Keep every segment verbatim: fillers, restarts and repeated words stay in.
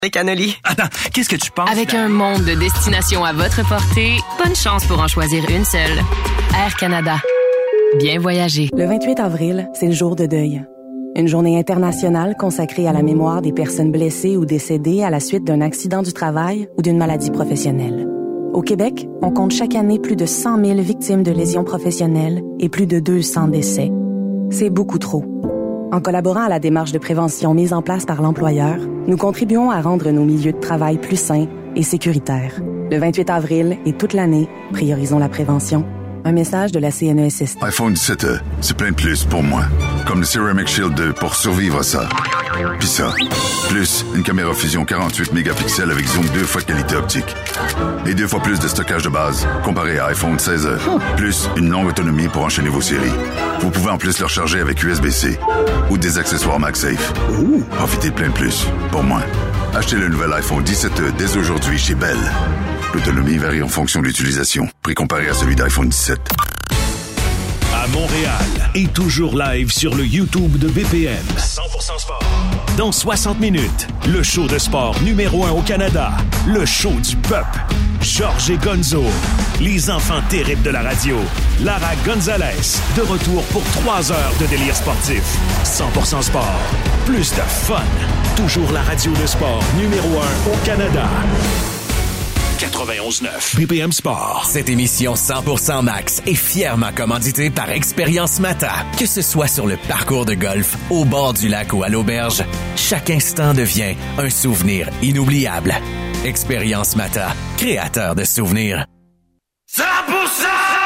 Canoli. Attends, qu'est-ce que tu penses? Avec un monde de destinations à votre portée, bonne chance pour en choisir une seule. Air Canada. Bien voyager. Le vingt-huit avril, c'est le jour de deuil. Une journée internationale consacrée à la mémoire des personnes blessées ou décédées à la suite d'un accident du travail ou d'une maladie professionnelle. Au Québec, on compte chaque année plus de cent mille victimes de lésions professionnelles et plus de deux cents décès. C'est beaucoup trop. En collaborant à la démarche de prévention mise en place par l'employeur, nous contribuons à rendre nos milieux de travail plus sains et sécuritaires. Le vingt-huit avril et toute l'année, priorisons la prévention. Un message de la C N E S S T. iPhone dix-sept E, c'est plein de plus pour moi. Comme le Ceramic Shield deux pour survivre à ça. Puis ça, plus une caméra fusion quarante-huit mégapixels avec zoom deux fois qualité optique. Et deux fois plus de stockage de base comparé à iPhone seize E. Plus une longue autonomie pour enchaîner vos séries. Vous pouvez en plus le recharger avec U S B C ou des accessoires MagSafe. Profitez de plein de plus pour moi. Achetez le nouvel iPhone dix-sept E dès aujourd'hui chez Bell. L'autonomie varie en fonction de l'utilisation. Prix comparé à celui d'iPhone dix-sept. À Montréal et toujours live sur le YouTube de B P M. cent pour cent sport. Dans soixante minutes, le show de sport numéro un au Canada. Le show du peuple. Georges et Gonzo. Les enfants terribles de la radio. Lara Gonzalez. De retour pour trois heures de délire sportif. cent pour cent sport. Plus de fun. Toujours la radio de sport numéro un au Canada. quatre-vingt-onze neuf B P M Sport. Cette émission cent pour cent Max est fièrement commanditée par Expérience Mata. Que ce soit sur le parcours de golf, au bord du lac ou à l'auberge, chaque instant devient un souvenir inoubliable. Expérience Mata, créateur de souvenirs. cent pour cent!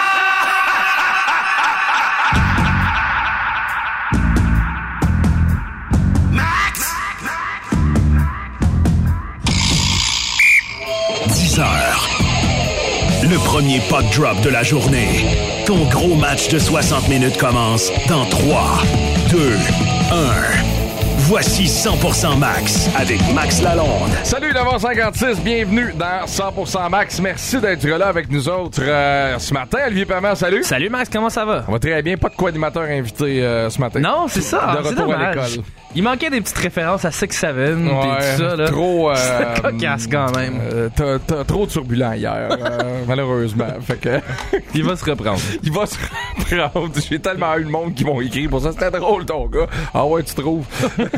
dix heures. Le premier puck drop de la journée. Ton gros match de soixante minutes commence dans trois, deux, un. Voici cent pour cent Max avec Max Lalonde. Salut neuf heures cinquante-six, bienvenue dans cent pour cent Max. Merci d'être là avec nous autres euh, ce matin. Olivier Permer, salut. Salut Max, comment ça va? On va très bien, pas de co-animateur invité euh, ce matin. Non, c'est ça. De retour à l'école. Il manquait des petites références à Six Seven ouais, et tout ça. Là. Trop... Euh, C'était cocasse quand même. Euh, t'as, t'as trop turbulent hier, euh, malheureusement. Fait que... Il va se reprendre. Il va se reprendre. J'ai tellement eu de monde qui m'ont écrit pour ça. C'était drôle, ton gars. Ah ouais, tu trouves?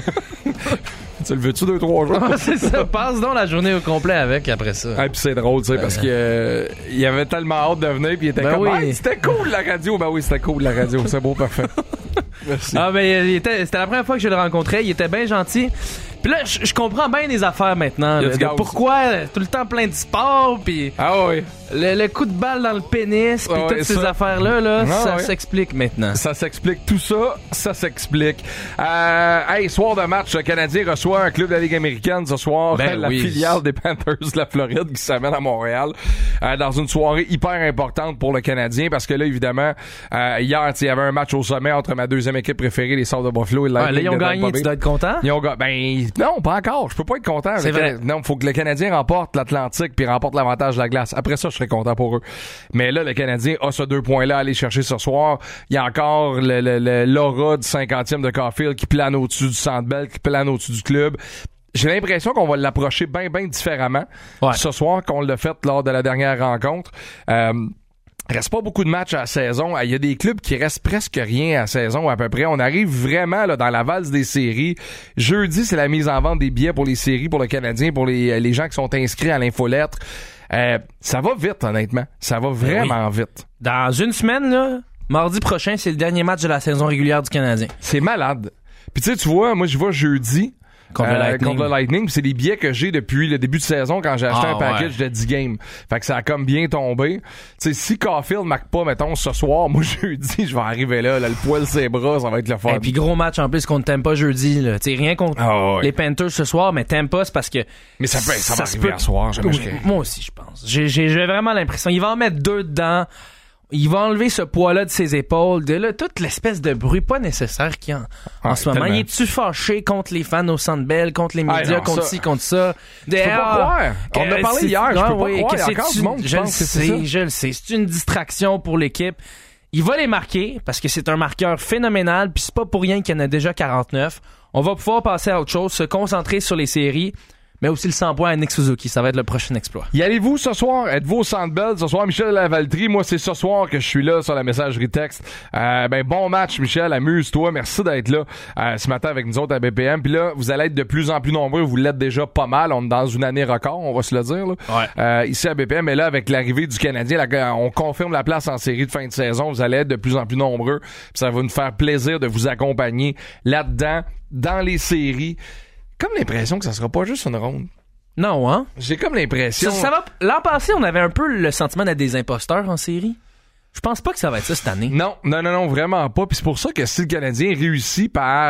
Tu le veux-tu deux, trois jours? Ah, c'est ça. Passe donc la journée au complet avec après ça. Ah, puis c'est drôle, tu sais, parce qu'il euh, il avait tellement hâte de venir, puis il était ben comme, oui. hey, c'était cool la radio. Ben oui, c'était cool la radio. C'est beau, parfait. Merci. Ah, ben, il était, c'était la première fois que je le rencontrais. Il était bien gentil. Puis là, je comprends bien les affaires maintenant. Là, de pourquoi tout le temps plein de sport, puis ah oui. le, le coup de balle dans le pénis, puis ah toutes oui, ces ça. affaires-là, là, ah ça oui. s'explique maintenant. Ça s'explique. Tout ça, ça s'explique. Euh, hey, soir de match, le Canadien reçoit un club de la Ligue américaine ce soir, ben la oui. filiale des Panthers de la Floride qui s'amène à Montréal euh, dans une soirée hyper importante pour le Canadien parce que là, évidemment, euh, hier, il y avait un match au sommet entre ma deuxième équipe préférée, les Sabres de Buffalo et le ah, là, ils ont gagné, tu dois être content? Ils ont gagné. Ben, non, pas encore. Je peux pas être content. C'est vrai. Can... Non, faut que le Canadien remporte l'Atlantique puis remporte l'avantage de la glace. Après ça, je serais content pour eux. Mais là, le Canadien a ce deux points-là à aller chercher ce soir. Il y a encore le, le, le, l'aura du cinquantième de Caulfield qui plane au-dessus du Centre Bell, qui plane au-dessus du club. J'ai l'impression qu'on va l'approcher bien, bien différemment ouais. ce soir qu'on l'a fait lors de la dernière rencontre. Euh, Reste pas beaucoup de matchs à la saison. Il y a des clubs qui restent presque rien à la saison à peu près. On arrive vraiment là dans la valse des séries. Jeudi, c'est la mise en vente des billets pour les séries, pour le Canadien, pour les, les gens qui sont inscrits à l'infolettre. Euh, ça va vite, honnêtement. Ça va vraiment oui. vite. Dans une semaine, là, mardi prochain, c'est le dernier match de la saison régulière du Canadien. C'est malade. Puis tu sais, tu vois, moi, je vais jeudi. Contre, euh, le Lightning. contre le Lightning. Puis c'est les billets que j'ai depuis le début de saison quand j'ai acheté ah, un package ouais. de dix games. Fait que ça a comme bien tombé. Tu sais, si Caulfield marque pas, mettons, ce soir, moi, jeudi, je vais arriver là, là le poil ses bras, ça va être le fun. Et puis gros match en plus contre Tampa jeudi, là. Tu sais, rien contre ah, ouais. les Panthers ce soir, mais Tampa, c'est parce que... Mais ça peut, ça, ça va arriver peut... à soir, j'imagine. Moi aussi, je pense. J'ai, j'ai, j'ai vraiment l'impression. Il va en mettre deux dedans. Il va enlever ce poids-là de ses épaules, de là, toute l'espèce de bruit pas nécessaire qu'il y a en, en ah, ce moment. Il est-tu fâché contre les fans au Centre Bell, contre les médias, ah, non, contre ça. ci, contre ça? Je peux pas croire. On en a parlé hier, je peux pas oui, croire. Il y a encore du monde qui je pense que c'est ça. Je le sais, je le sais. C'est une distraction pour l'équipe. Il va les marquer, parce que c'est un marqueur phénoménal, puis c'est pas pour rien qu'il y en a déjà quarante-neuf. On va pouvoir passer à autre chose, se concentrer sur les séries. mais aussi le cent points à Nick Suzuki. Ça va être le prochain exploit. Y allez-vous ce soir? Êtes-vous au Centre Bell ce soir? Michel Lavaltrie, moi, c'est ce soir que je suis là sur la messagerie texte. Euh, ben, bon match, Michel. Amuse-toi. Merci d'être là euh, ce matin avec nous autres à B P M. Puis là, vous allez être de plus en plus nombreux. Vous l'êtes déjà pas mal. On est dans une année record, on va se le dire. Là. Ouais. Euh, ici à B P M. Mais là, avec l'arrivée du Canadien, là, on confirme la place en série de fin de saison. Vous allez être de plus en plus nombreux. Puis ça va nous faire plaisir de vous accompagner là-dedans, dans les séries. Comme l'impression que ça sera pas juste une ronde. Non, hein? J'ai comme l'impression... Ça, ça va... L'an passé, on avait un peu le sentiment d'être des imposteurs en série. Je pense pas que ça va être ça cette année. Non, non, non, non, vraiment pas. Puis c'est pour ça que si le Canadien réussit par...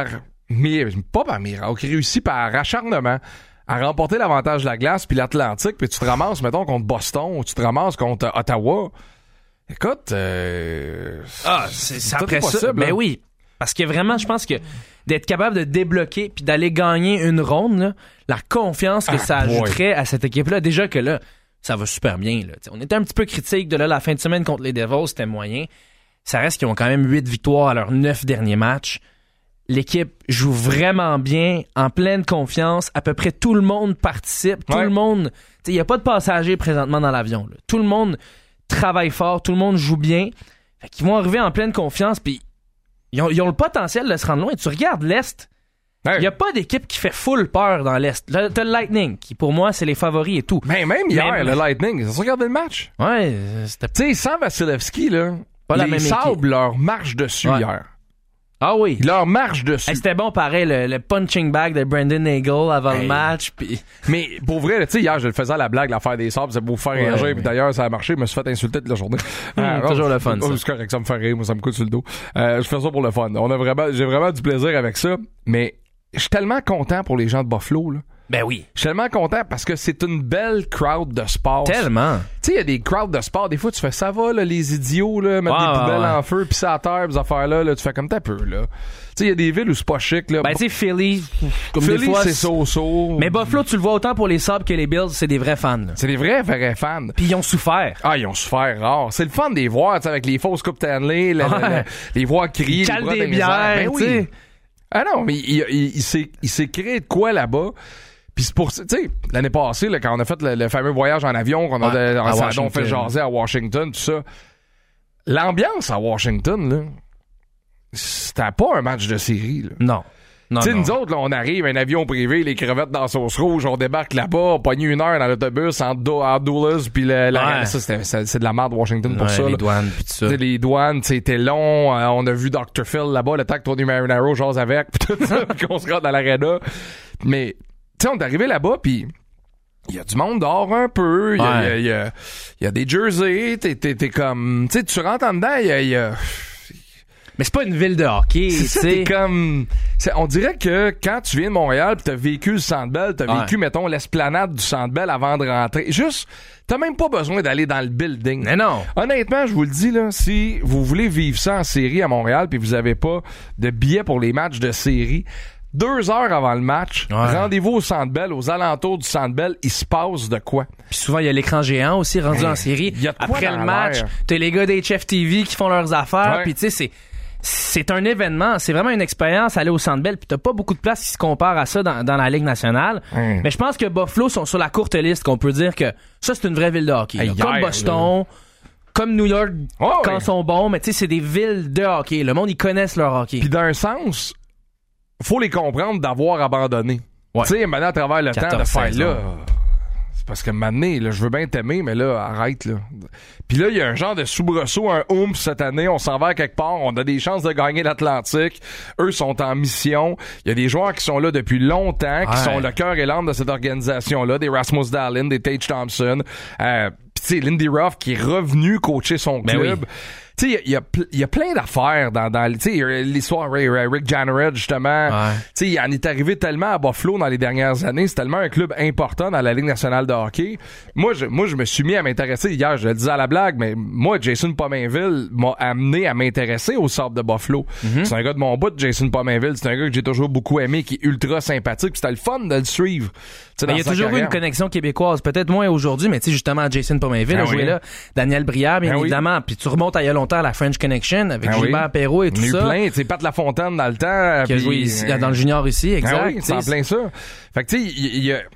Pas par miracle, réussit par acharnement à remporter l'avantage de la glace puis l'Atlantique, puis tu te ramasses, mettons, contre Boston, ou tu te ramasses contre Ottawa... Écoute... Euh... Ah, c'est, c'est tout après est possible, ça. Ben hein. oui. Parce que vraiment, je pense que d'être capable de débloquer puis d'aller gagner une ronde, là, la confiance que ah, ça boy. ajouterait à cette équipe-là, déjà que là, ça va super bien. Là. On était un petit peu critique de là, la fin de semaine contre les Devils, c'était moyen. Ça reste qu'ils ont quand même huit victoires à leurs neuf derniers matchs. L'équipe joue vraiment bien, en pleine confiance. À peu près tout le monde participe. Tout ouais. le monde... Il n'y a pas de passagers présentement dans l'avion. Là. Tout le monde travaille fort, tout le monde joue bien. Fait qu'ils vont arriver en pleine confiance, puis ils ont, ils ont le potentiel de se rendre loin. Tu regardes l'Est, il ouais. n'y a pas d'équipe qui fait full peur dans l'Est. Là, t'as le Lightning, qui pour moi, c'est les favoris et tout. Mais même hier, mais, le Lightning, ils ont regardé le match. Ouais, c'était... Tu sais, sans Vasilevski, là, pas les la même Sabres équipe. leur marche dessus ouais. hier. Ah oui. Leur marche dessus. Hey, c'était bon, pareil, le, le punching bag de Brandon Nagel avant hey. le match. Pis... Mais pour vrai, tu sais, hier, je le faisais à la blague, l'affaire des Sabres, c'est pour vous faire réagir. Ouais, puis d'ailleurs, ça a marché. Je me suis fait insulter toute la journée. Mmh, euh, toujours oh, le fun, oh, ça. C'est correct, ça me fait rire. Moi, ça me coûte sur le dos. Euh, je fais ça pour le fun. On a vraiment, j'ai vraiment du plaisir avec ça. Mais je suis tellement content pour les gens de Buffalo, là. Ben oui. Je suis tellement content parce que c'est une belle crowd de sport. Tellement. Tu sais, il y a des crowds de sport. Des fois, tu fais ça va, là, les idiots, là, mettre wow, des poubelles ouais. en feu, pis ça à terre, ces affaires-là, là, tu fais comme t'as peu, là. Tu sais, il y a des villes où c'est pas chic, là. Ben, tu sais, Philly, comme Philly, des fois, c'est so-so. Mais Buffalo, tu le vois autant pour les Sabres que les Bills, c'est des vrais fans, là. C'est des vrais, vrais fans. Puis ils ont souffert. Ah, ils ont souffert rare. C'est le fun de les voir, tu sais, avec les fausses coupes Stanley, la, ouais. la, la, les voir crier, les bras des bières, ben oui. tu sais. Ah non, mais il, il, il, s'est, il s'est créé de quoi là-bas? Puis c'est pour, tu sais, l'année passée, là, quand on a fait le, le fameux voyage en avion, qu'on ouais, a, on, on fait jaser à Washington, tout ça, l'ambiance à Washington, là, c'était pas un match de série, là. Non. Non, tu sais, nous autres, là, on arrive, un avion privé, les crevettes dans la sauce rouge, on débarque là-bas, on pogne une heure dans l'autobus entre Doulas puis le, la, ouais. ça, c'était, c'est, c'est de la merde Washington pour ouais, ça. Les là. douanes pis tout ça. T'sais, les douanes, c'était long, euh, on a vu docteur Phil là-bas, le temps que Tony Marinaro jase avec, pis tout ça, pis qu'on se rentre dans l'aréna. Mais, tu sais, on est arrivé là-bas, pis il y a du monde dehors un peu, il y, ouais. y, y, y, y a des jerseys, t'es, t'es, t'es comme, tu sais, tu rentres en dedans, il y a... Y a mais c'est pas une ville de hockey, c'est ça, t'es comme... C'est, on dirait que quand tu viens de Montréal pis t'as vécu le Centre Bell, t'as ouais. vécu, mettons, l'esplanade du Centre Bell avant de rentrer. Juste, t'as même pas besoin d'aller dans le building. Mais non. Honnêtement, je vous le dis, là, si vous voulez vivre ça en série à Montréal pis vous avez pas de billets pour les matchs de série, deux heures avant le match, ouais. rendez-vous au Centre Bell, aux alentours du Centre Bell, il se passe de quoi? Puis souvent, il y a l'écran géant aussi rendu hey, en série. Y a de quoi après le match, l'air. T'as les gars d'H F T V qui font leurs affaires, ouais. puis tu sais, c'est... C'est un événement, c'est vraiment une expérience aller au Centre Bell, puis t'as pas beaucoup de place qui se compare à ça dans, dans la Ligue nationale. Mmh. Mais je pense que Buffalo sont sur la courte liste qu'on peut dire que ça c'est une vraie ville de hockey. Hey, comme hier, Boston, là. Comme New York oh, quand ils oui. sont bons, mais tu sais c'est des villes de hockey. Le monde ils connaissent leur hockey. Puis d'un sens, faut les comprendre d'avoir abandonné. Ouais. Tu sais maintenant à travers le temps de faire là. Parce que maintenant, là, je veux bien t'aimer, mais là, arrête, là. Puis là, il y a un genre de soubresaut, un oomph cette année. On s'en va à quelque part. On a des chances de gagner l'Atlantique. Eux sont en mission. Il y a des joueurs qui sont là depuis longtemps, qui ouais. sont le cœur et l'âme de cette organisation-là. Des Rasmus Dahlin, des Tage Thompson. Euh, Puis tu sais, Lindy Ruff qui est revenu coacher son club. Oui. Tu sais, il y a, y a plein d'affaires dans, dans tu sais, l'histoire de Rick Janneret, justement. Ouais. Tu sais, il en est arrivé tellement à Buffalo dans les dernières années. C'est tellement un club important dans la Ligue nationale de hockey. Moi, je, moi, je me suis mis à m'intéresser. Hier, je le disais à la blague, mais moi, Jason Pominville m'a amené à m'intéresser au Sabres de Buffalo. Mm-hmm. C'est un gars de mon bout, Jason Pominville. C'est un gars que j'ai toujours beaucoup aimé, qui est ultra sympathique. Puis c'était le fun de le suivre. Ben, il y a toujours carrière. eu une connexion québécoise. Peut-être moins aujourd'hui, mais tu sais, justement, Jason Pominville ben a joué oui. là. Daniel Brière, bien ben évidemment. Oui. Puis tu remontes à il y a longtemps à la French Connection avec ben Gilbert oui. Perrault et tout ça. Il y a eu plein. Tu sais, Pat Lafontaine dans le temps. Qui a joué ici, dans le junior ici, exact. Ben oui, c'est en plein ça. Fait que tu sais, il y, y a...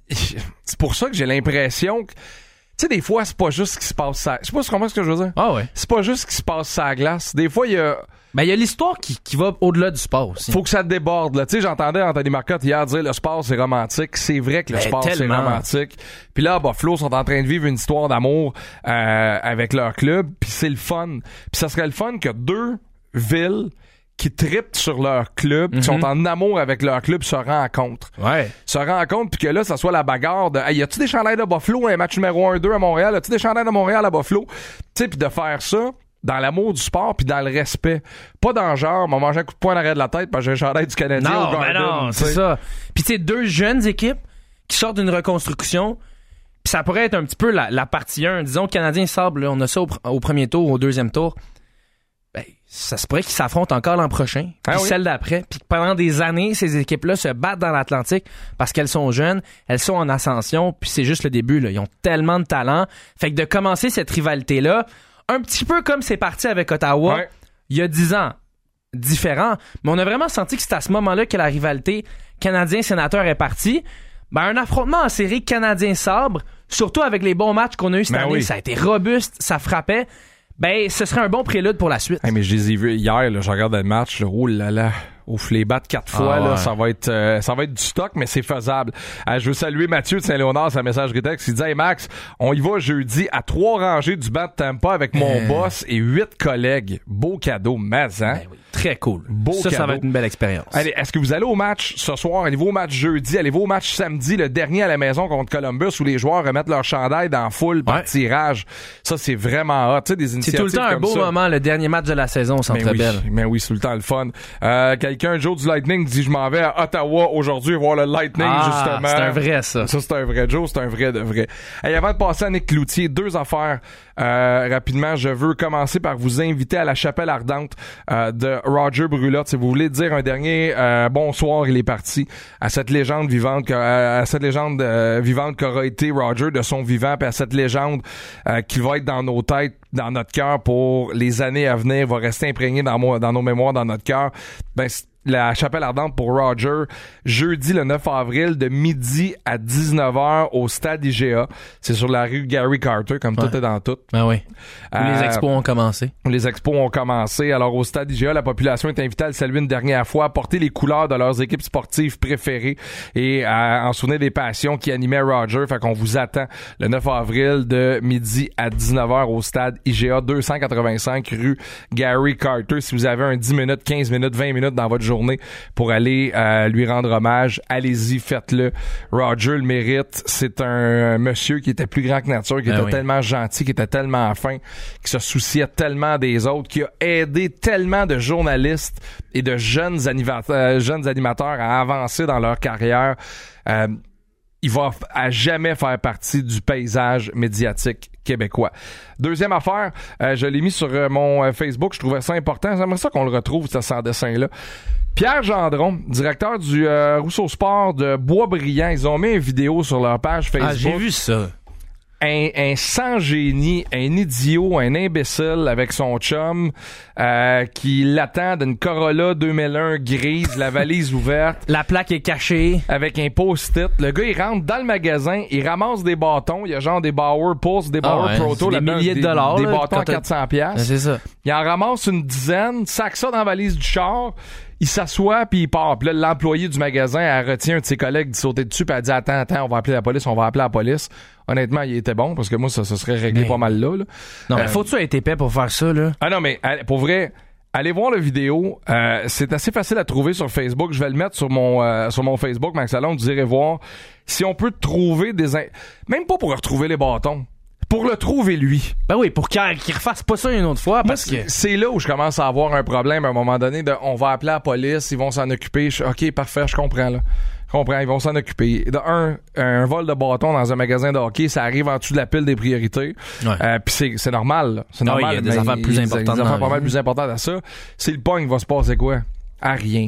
c'est pour ça que j'ai l'impression que, tu sais, des fois, c'est pas juste ce qui se passe ça. Je sais pas si tu comprends ce que je veux dire. Ah ouais. C'est pas juste ce qui se passe sur la glace. Des fois, il y a... Ben, il y a l'histoire qui, qui va au-delà du sport aussi. Faut que ça déborde, là. Tu sais, j'entendais Anthony Marcotte hier dire le sport, c'est romantique. C'est vrai que le ben, sport, tellement. c'est romantique. Puis là, Buffalo sont en train de vivre une histoire d'amour euh, avec leur club. Puis c'est le fun. Puis ça serait le fun que deux villes qui trippent sur leur club, mm-hmm. qui sont en amour avec leur club, se rencontrent. Ouais. Se rencontrent, puis que là, ça soit la bagarre de hey, y a-tu des chandails de Buffalo, un match numéro un deux à Montréal? Y a-tu des chandails de Montréal à Buffalo? Tu sais, puis de faire ça dans l'amour du sport puis dans le respect. Pas dans le genre, m'a mangé un coup de poing en arrière de la tête parce que j'ai un chandail du Canadien non, au Garden. Ben non, c'est ça. Puis tu sais, deux jeunes équipes qui sortent d'une reconstruction, puis ça pourrait être un petit peu la, la partie un. Disons, Canadien Sable, là, on a ça au, au premier tour, au deuxième tour. Ben, ça se pourrait qu'ils s'affrontent encore l'an prochain, puis ah oui. celle d'après, puis pendant des années, ces équipes-là se battent dans l'Atlantique parce qu'elles sont jeunes, elles sont en ascension, puis c'est juste le début, là. Ils ont tellement de talent. Fait que de commencer cette rivalité-là, un petit peu comme c'est parti avec Ottawa, ouais. il y a dix ans, différent, mais on a vraiment senti que c'est à ce moment-là que la rivalité Canadien-Sénateur est partie. Ben, un affrontement en série Canadien-Sabre, surtout avec les bons matchs qu'on a eu cette ben année, oui. ça a été robuste, ça frappait. Ben, ce serait un bon prélude pour la suite. Hey, mais je les ai vus hier, là, je regardais le match, là, oh là là, ouf, les battre quatre fois, ah, là, ouais. ça va être euh, ça va être du stock, mais c'est faisable. Euh, je veux saluer Mathieu de Saint-Léonard, sa messagerie texte, il dit « Hey Max, on y va jeudi à trois rangées du banc de Tampa avec mon euh... boss et huit collègues. Beau cadeau, mais hein? Ben oui, très cool. Beau ça, cadeau. Ça va être une belle expérience. Allez, est-ce que vous allez au match ce soir? Allez-vous au match jeudi? Allez-vous au match samedi, le dernier à la maison contre Columbus, où les joueurs remettent leur chandail dans la foule par ouais. tirage? Ça, c'est vraiment hot. Tu sais, des initiatives comme ça. C'est tout le temps un beau ça. moment, le dernier match de la saison au Centre oui, Bell. Mais oui, c'est tout le temps le fun. Euh, quelqu'un, Joe du Lightning, dit je m'en vais à Ottawa aujourd'hui voir le Lightning ah, justement. C'est un vrai ça. Ça c'est un vrai Joe, c'est un vrai de vrai. Et avant de passer à Nick Cloutier, deux affaires euh, rapidement. Je veux commencer par vous inviter à la chapelle ardente euh, de Roger Brulotte. Si vous voulez dire un dernier euh, bonsoir, il est parti à cette légende vivante, à cette légende euh, vivante qu'aura été Roger de son vivant, puis à cette légende euh, qui va être dans nos têtes, dans notre cœur pour les années à venir, va rester imprégné dans, mo- dans nos mémoires, dans notre cœur. Ben la chapelle ardente pour Roger, jeudi le neuf avril de midi à dix-neuf heures au stade I G A. C'est sur la rue Gary Carter, comme ouais. tout est dans tout. Ben oui. Où euh, les expos ont commencé. Les expos ont commencé. Alors au stade I G A, la population est invitée à le saluer une dernière fois, à porter les couleurs de leurs équipes sportives préférées et à en souvenir des passions qui animaient Roger. Fait qu'on vous attend le neuf avril de midi à dix-neuf heures au stade I G A deux cent quatre-vingt-cinq rue Gary Carter. Si vous avez un dix minutes, quinze minutes, vingt minutes dans votre journée pour aller euh, lui rendre hommage, allez-y, faites-le. Roger le mérite. C'est un monsieur qui était plus grand que nature, qui ben était oui. tellement gentil, qui était tellement fin, qui se souciait tellement des autres, qui a aidé tellement de journalistes et de jeunes animateurs, jeunes animateurs à avancer dans leur carrière. Euh, il va à jamais faire partie du paysage médiatique québécois. Deuxième affaire, euh, je l'ai mis sur euh, mon euh, Facebook, je trouvais ça important. J'aimerais ça qu'on le retrouve, ce sans dessin-là. Pierre Gendron, directeur du euh, Rousseau Sport de Boisbriand, ils ont mis une vidéo sur leur page Facebook. Ah, j'ai vu ça. Un, un sans-génie, un idiot, un imbécile avec son chum euh, qui l'attend d'une Corolla deux mille un grise, la valise ouverte. La plaque est cachée. Avec un post-it. Le gars, il rentre dans le magasin, il ramasse des bâtons. Il y a genre des Bauer Pulse, des Bauer ah ouais, Proto. Des milliers de dollars. Des, là, des bâtons à quatre cents piastres. C'est ça. Il en ramasse une dizaine, sac ça dans la valise du char. Il s'assoit puis il part. Puis là, l'employé du magasin, elle retient un de ses collègues de sauter dessus puis elle dit attends, attends, on va appeler la police, on va appeler la police. Honnêtement, il était bon parce que moi, ça se serait réglé mais... pas mal là. là. Non, euh... mais faut-tu être épais pour faire ça, là? Ah non, mais pour vrai, allez voir la vidéo. Euh, c'est assez facile à trouver sur Facebook. Je vais le mettre sur mon euh, sur mon Facebook, Max Lalonde. Vous irez voir si on peut trouver des... In... Même pas pour retrouver les bâtons. Pour le trouver, lui. Ben oui, pour qu'il, qu'il refasse pas ça une autre fois, parce Moi, que... C'est là où je commence à avoir un problème à un moment donné de on va appeler la police, ils vont s'en occuper. Je, OK, parfait, je comprends, là. Je comprends, ils vont s'en occuper. De un, un vol de bâton dans un magasin de hockey, ça arrive en dessous de la pile des priorités. Ouais. Euh, puis c'est, c'est normal, là. C'est normal. Ah oui, il y a des affaires plus importantes. Des affaires pas mal plus importantes à ça. Si le pogne va se passer quoi? À rien.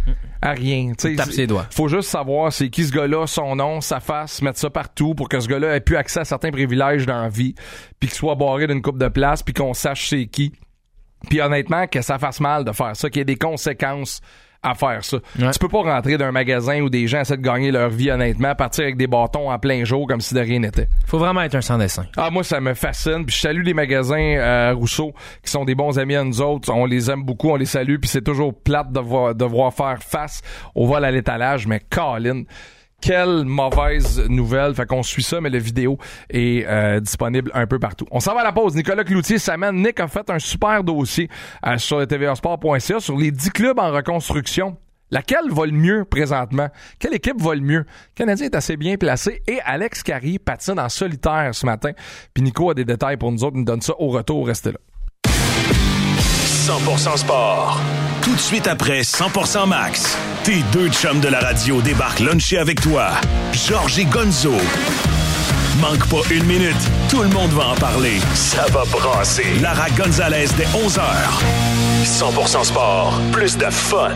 À rien. Il tape ses doigts. Faut juste savoir c'est qui ce gars-là, son nom, sa face, mettre ça partout pour que ce gars-là ait plus accès à certains privilèges dans la vie, puis qu'il soit barré d'une coupe de place, puis qu'on sache c'est qui. Puis honnêtement, que ça fasse mal de faire ça, qu'il y ait des conséquences à faire ça. Ouais. Tu peux pas rentrer d'un magasin où des gens essaient de gagner leur vie honnêtement, partir avec des bâtons en plein jour comme si de rien n'était. Faut vraiment être un sans-dessin. Ah, moi, ça me fascine. Puis je salue les magasins euh, Rousseau, qui sont des bons amis à nous autres. On les aime beaucoup, on les salue. Puis c'est toujours plate de voir, devoir faire face au vol à l'étalage. Mais Colin, quelle mauvaise nouvelle. Fait qu'on suit ça, mais la vidéo est euh, disponible un peu partout. On s'en va à la pause. Nicolas Cloutier s'amène. Nick a fait un super dossier euh, sur le T V A Sport point C A sur les dix clubs en reconstruction. Laquelle va le mieux présentement? Quelle équipe va le mieux? Le Canadien est assez bien placé et Alex Carrier patine en solitaire ce matin. Puis Nico a des détails pour nous autres. Il nous donne ça au retour. Restez là. cent pour cent sport. Tout de suite après cent pour cent Max, tes deux chums de la radio débarquent luncher avec toi. Georges et Gonzo. Manque pas une minute, tout le monde va en parler. Ça va brasser. Lara Gonzalez dès onze heures. cent pour cent sport, plus de fun.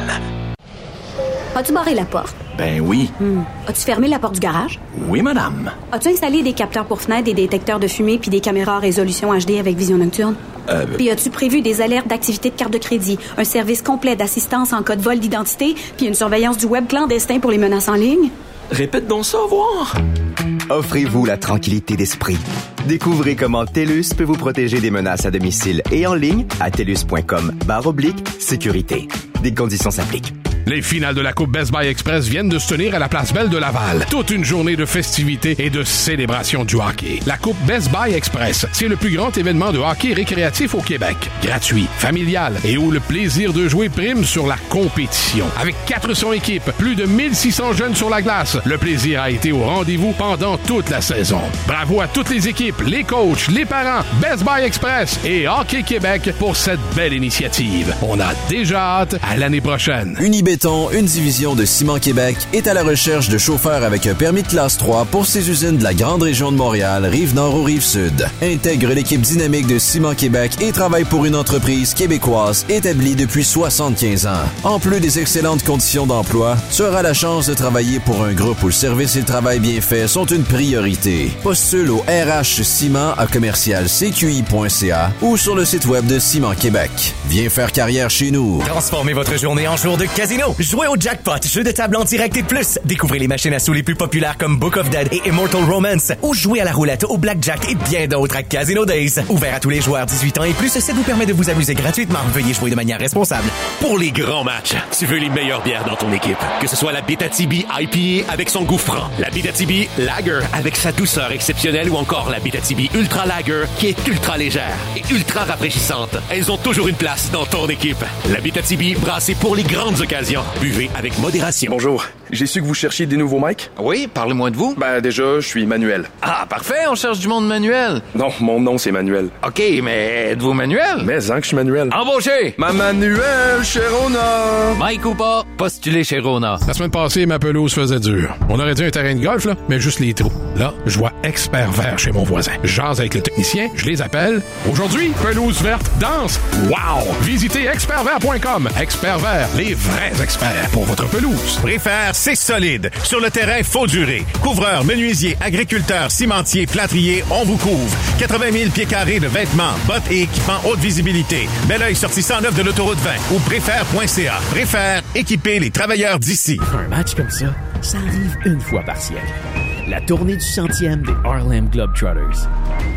As-tu barré la porte? Ben oui. Hmm. As-tu fermé la porte du garage? Oui, madame. As-tu installé des capteurs pour fenêtres, des détecteurs de fumée puis des caméras à résolution H D avec vision nocturne? Euh... Puis as-tu prévu des alertes d'activité de carte de crédit, un service complet d'assistance en cas de vol d'identité, puis une surveillance du web clandestin pour les menaces en ligne? Répète donc ça, voir. Offrez-vous la tranquillité d'esprit. Découvrez comment TELUS peut vous protéger des menaces à domicile et en ligne à telus point com barre oblique sécurité. Des conditions s'appliquent. Les finales de la Coupe Best Buy Express viennent de se tenir à la Place Belle de Laval. Toute une journée de festivités et de célébration du hockey. La Coupe Best Buy Express, c'est le plus grand événement de hockey récréatif au Québec. Gratuit, familial et où le plaisir de jouer prime sur la compétition. Avec quatre cents équipes, plus de mille six cents jeunes sur la glace, le plaisir a été au rendez-vous pendant toute la saison. Bravo à toutes les équipes, les coachs, les parents, Best Buy Express et Hockey Québec pour cette belle initiative. On a déjà hâte à l'année prochaine. Unibéton, une division de Ciment Québec, est à la recherche de chauffeurs avec un permis de classe trois pour ses usines de la grande région de Montréal, Rive-Nord ou Rive-Sud. Intègre l'équipe dynamique de Ciment Québec et travaille pour une entreprise québécoise établie depuis soixante-quinze ans. En plus des excellentes conditions d'emploi, tu auras la chance de travailler pour un groupe où le service et le travail bien fait sont une priorité. Postule au R H Ciment à commercial c q i point c a ou sur le site web de Ciment Québec. Viens faire carrière chez nous. Transformez votre journée en jour de casino. Jouez au jackpot, jeu de table en direct et plus. Découvrez les machines à sous les plus populaires comme Book of Dead et Immortal Romance. Ou jouez à la roulette, au blackjack et bien d'autres à Casino Days. Ouvert à tous les joueurs dix-huit ans et plus, ça vous permet de vous amuser gratuitement. Veuillez jouer de manière responsable. Pour les grands matchs, tu veux les meilleures bières dans ton équipe. Que ce soit la Abitibi I P A avec son goût franc, la Abitibi Lager avec sa douceur exceptionnelle ou encore la Abitibi Ultra Lager qui est ultra légère et ultra rafraîchissante. Elles ont toujours une place dans ton équipe. La Abitibi brassée pour les grandes occasions. Buvez avec modération. Bonjour. J'ai su que vous cherchiez des nouveaux mics. Oui, parlez-moi de vous. Ben déjà, je suis Manuel. Ah, parfait, on cherche du monde manuel. Non, mon nom c'est Manuel. OK, mais êtes-vous Manuel? Mais hein que je suis Manuel. Embauché! Ma Manuel chez Rona. Mike ou pas, postulé chez Rona. La semaine passée, ma pelouse faisait dur. On aurait dit un terrain de golf, là, mais juste les trous. Là, je vois Expert Vert chez mon voisin. Jase avec le technicien, je les appelle. Aujourd'hui, pelouse verte, danse. Wow! Visitez expert vert point com. Expert Vert, les vrais experts pour votre pelouse. Préfère, c'est solide. Sur le terrain, faut durer. Couvreurs, menuisiers, agriculteurs, cimentiers, plâtriers, on vous couvre. quatre-vingt mille pieds carrés de vêtements, bottes et équipements haute visibilité. Bel oeil sorti cent neuf de l'autoroute vingt ou préfère point c a. Préfère, équiper les travailleurs d'ici. Un match comme ça, ça arrive une fois par siècle. La tournée du centième des Harlem Globetrotters.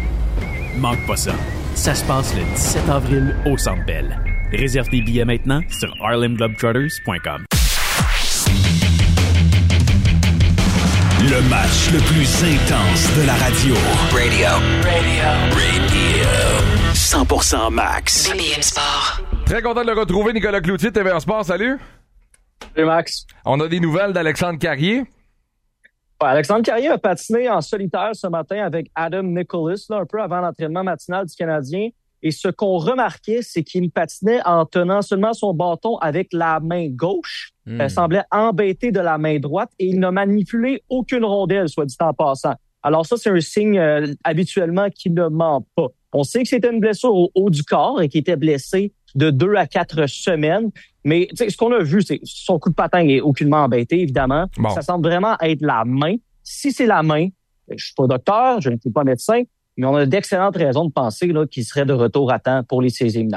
Manque pas ça. Ça se passe le dix-sept avril au Centre Bell. Réserve tes billets maintenant sur harlem globetrotters point com. Le match le plus intense de la radio. Radio. Radio. Radio. cent pour cent Max. B B M Sport. Très content de le retrouver, Nicolas Cloutier, T V A Sport. Salut. Salut, Max. On a des nouvelles d'Alexandre Carrier. Ouais, Alexandre Carrier a patiné en solitaire ce matin avec Adam Nicholas, là, un peu avant l'entraînement matinal du Canadien. Et ce qu'on remarquait, c'est qu'il patinait en tenant seulement son bâton avec la main gauche. Mm. Il semblait embêté de la main droite et il n'a manipulé aucune rondelle, soit dit en passant. Alors ça, c'est un signe euh, habituellement qui ne ment pas. On sait que c'était une blessure au haut du corps et qu'il était blessé de deux à quatre semaines. Mais ce qu'on a vu, c'est son coup de patin est aucunement embêté, évidemment. Bon. Ça semble vraiment être la main. Si c'est la main, je suis pas docteur, je ne suis pas médecin, mais on a d'excellentes raisons de penser là, qu'il serait de retour à temps pour les séries éliminatoires.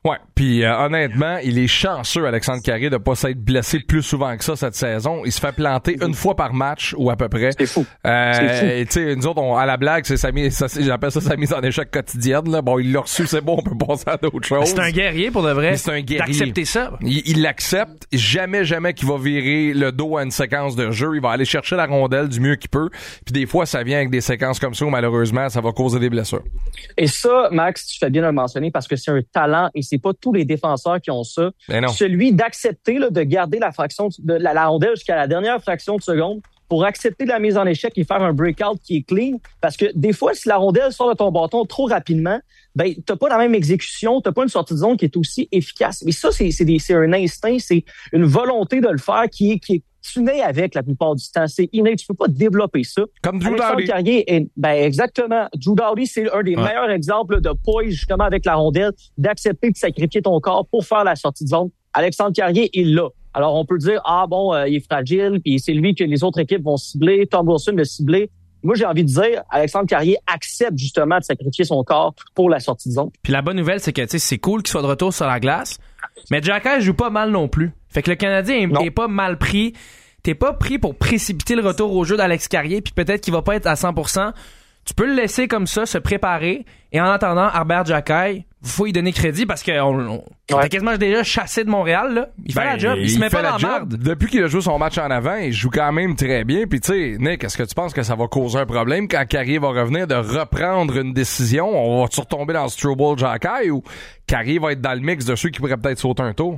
Ouais, puis euh, honnêtement, il est chanceux, Alexandre Carrier, de pas s'être blessé plus souvent que ça cette saison. Il se fait planter une fois par match ou à peu près. C'est fou. Euh, c'est fou. Tu sais, nous autres, on, à la blague, c'est sa mise, ça, j'appelle ça sa mise en échec quotidienne. Là. Bon, il l'a reçu, c'est bon, on peut passer à d'autres choses. C'est un guerrier pour de vrai. Mais c'est un guerrier. D'accepter ça. Il, il l'accepte. Jamais, jamais qu'il va virer le dos à une séquence de jeu. Il va aller chercher la rondelle du mieux qu'il peut. Puis des fois, ça vient avec des séquences comme ça où malheureusement, ça va causer des blessures. Et ça, Max, tu fais bien de le mentionner parce que c'est un talent et c'est pas tous les défenseurs qui ont ça. Celui d'accepter là, de garder la fraction de la, la rondelle jusqu'à la dernière fraction de seconde pour accepter la mise en échec et faire un breakout qui est clean. Parce que des fois, si la rondelle sort de ton bâton trop rapidement, ben t'as pas la même exécution, t'as pas une sortie de zone qui est aussi efficace. Mais ça, c'est, c'est, des, c'est un instinct, c'est une volonté de le faire qui est, qui est tu nais avec la plupart du temps. C'est inné. Tu peux pas développer ça. Comme Drew Doughty. Carrier est, ben, exactement. Drew Doughty, c'est un des ouais. meilleurs exemples de poise, justement, avec la rondelle, d'accepter de sacrifier ton corps pour faire la sortie de zone. Alexandre Carrier, il l'a. Alors, on peut dire, ah bon, euh, il est fragile, puis c'est lui que les autres équipes vont cibler. Tom Wilson l'a ciblé. Moi, j'ai envie de dire, Alexandre Carrier accepte justement de sacrifier son corps pour la sortie de zone. Puis la bonne nouvelle, c'est que, tu sais, c'est cool qu'il soit de retour sur la glace, mais Xhekaj joue pas mal non plus. Fait que le Canadien est, est pas mal pris. T'es pas pris pour précipiter le retour au jeu d'Alex Carrier, puis peut-être qu'il va pas être à cent pour cent. Tu peux le laisser comme ça, se préparer, et en attendant, Arber Xhekaj, faut y donner crédit parce qu'on on, on ouais. quasiment déjà chassé de Montréal, là. Il fait ben, la job, il, il se met pas dans la merde. Depuis qu'il a joué son match en avant, il joue quand même très bien. Puis tu sais, Nick, est-ce que tu penses que ça va causer un problème quand Carrier va revenir de reprendre une décision? On va-tu retomber dans Struble Xhekaj ou Carrier va être dans le mix de ceux qui pourraient peut-être sauter un tour?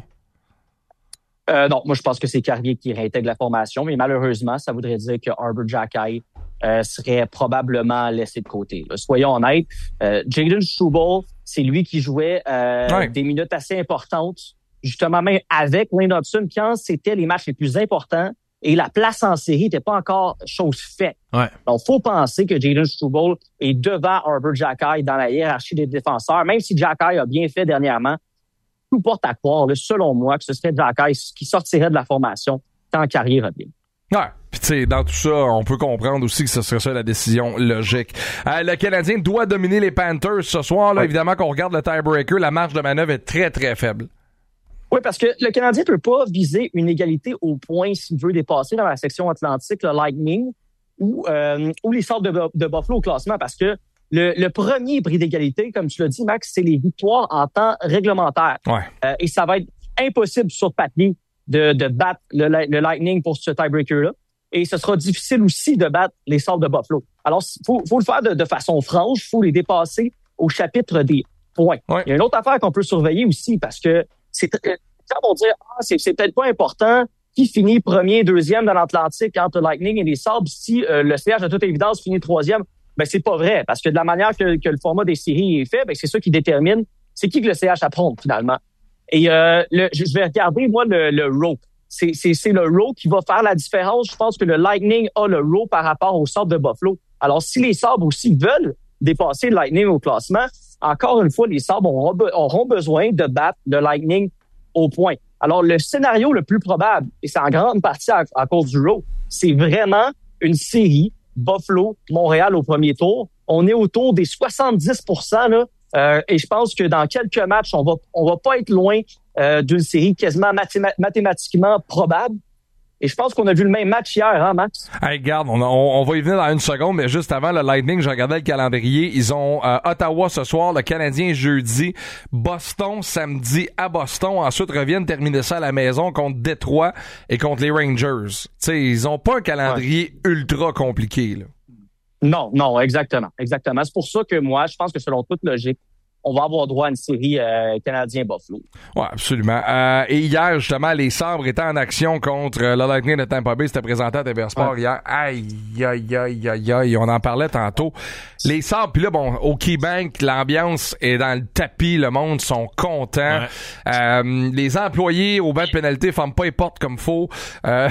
Euh, non, moi je pense que c'est Carrier qui réintègre la formation, mais malheureusement, ça voudrait dire que Arber Xhekaj euh, serait probablement laissé de côté. Là. Soyons honnêtes, euh, Jayden Struble, c'est lui qui jouait euh, ouais. des minutes assez importantes, justement même avec Wayne Hudson, quand c'était les matchs les plus importants et la place en série n'était pas encore chose faite. Ouais. Donc, faut penser que Jayden Struble est devant Arber Xhekaj dans la hiérarchie des défenseurs, même si Xhekaj a bien fait dernièrement. Tout porte à croire, là, selon moi, que ce serait Xhekaj qui sortirait de la formation tant Carrier revient. Ouais. Puis tu sais, dans tout ça, on peut comprendre aussi que ce serait ça la décision logique. Euh, le Canadien doit dominer les Panthers ce soir. Là, ouais. Évidemment, qu'on regarde le tiebreaker, la marge de manœuvre est très, très faible. Oui, parce que le Canadien peut pas viser une égalité au point s'il veut dépasser dans la section atlantique le Lightning ou, euh, ou les Sabres de, de Buffalo au classement, parce que Le, le premier prix d'égalité, comme tu l'as dit, Max, c'est les victoires en temps réglementaire. Ouais. Euh, et ça va être impossible sur papier de, de battre le, le Lightning pour ce tiebreaker-là. Et ce sera difficile aussi de battre les Sabres de Buffalo. Alors, faut, faut le faire de, de façon franche, faut les dépasser au chapitre des points. Ouais. Il y a une autre affaire qu'on peut surveiller aussi, parce que c'est quand on dit ah, c'est, c'est peut-être pas important qui finit premier, deuxième dans l'Atlantique entre le Lightning et les Sabres, si euh, le C H de toute évidence finit troisième. Ben c'est pas vrai, parce que de la manière que, que le format des séries est fait, ben c'est ça qui détermine c'est qui que le C H affronte finalement. Et euh, le, je vais regarder moi le, le row. C'est, c'est, c'est le row qui va faire la différence. Je pense que le Lightning a le row par rapport aux Sabres de Buffalo. Alors si les Sabres aussi veulent dépasser le Lightning au classement, encore une fois les Sabres auront, auront besoin de battre le Lightning au point. Alors le scénario le plus probable, et c'est en grande partie à, à cause du row, c'est vraiment une série Buffalo, Montréal au premier tour. On est autour des soixante-dix pour cent là, euh, et je pense que dans quelques matchs, on va on va pas être loin euh, d'une série quasiment mathéma- mathématiquement probable. Et je pense qu'on a vu le même match hier, hein, Max? Hey, regarde, on, on, on va y venir dans une seconde, mais juste avant le Lightning, je regardais le calendrier. Ils ont euh, Ottawa ce soir, le Canadien jeudi, Boston samedi à Boston. Ensuite, reviennent terminer ça à la maison contre Détroit et contre les Rangers. Tu sais, ils ont pas un calendrier ouais. ultra compliqué, là. Non, non, exactement, exactement. C'est pour ça que moi, je pense que selon toute logique, on va avoir droit à une série euh, Canadien-Buffalo. Oui, absolument. Euh, et hier, justement, les Sabres étaient en action contre le Lightning de Tampa Bay. C'était présenté à T V R Sport ouais. hier. Aïe, aïe, aïe, aïe, aïe. On en parlait tantôt. Les Sabres, puis là, bon, au KeyBank, l'ambiance est dans le tapis. Le monde sont contents. Ouais. Euh, les employés au banc de pénalité ferment pas les portes comme faut. Euh,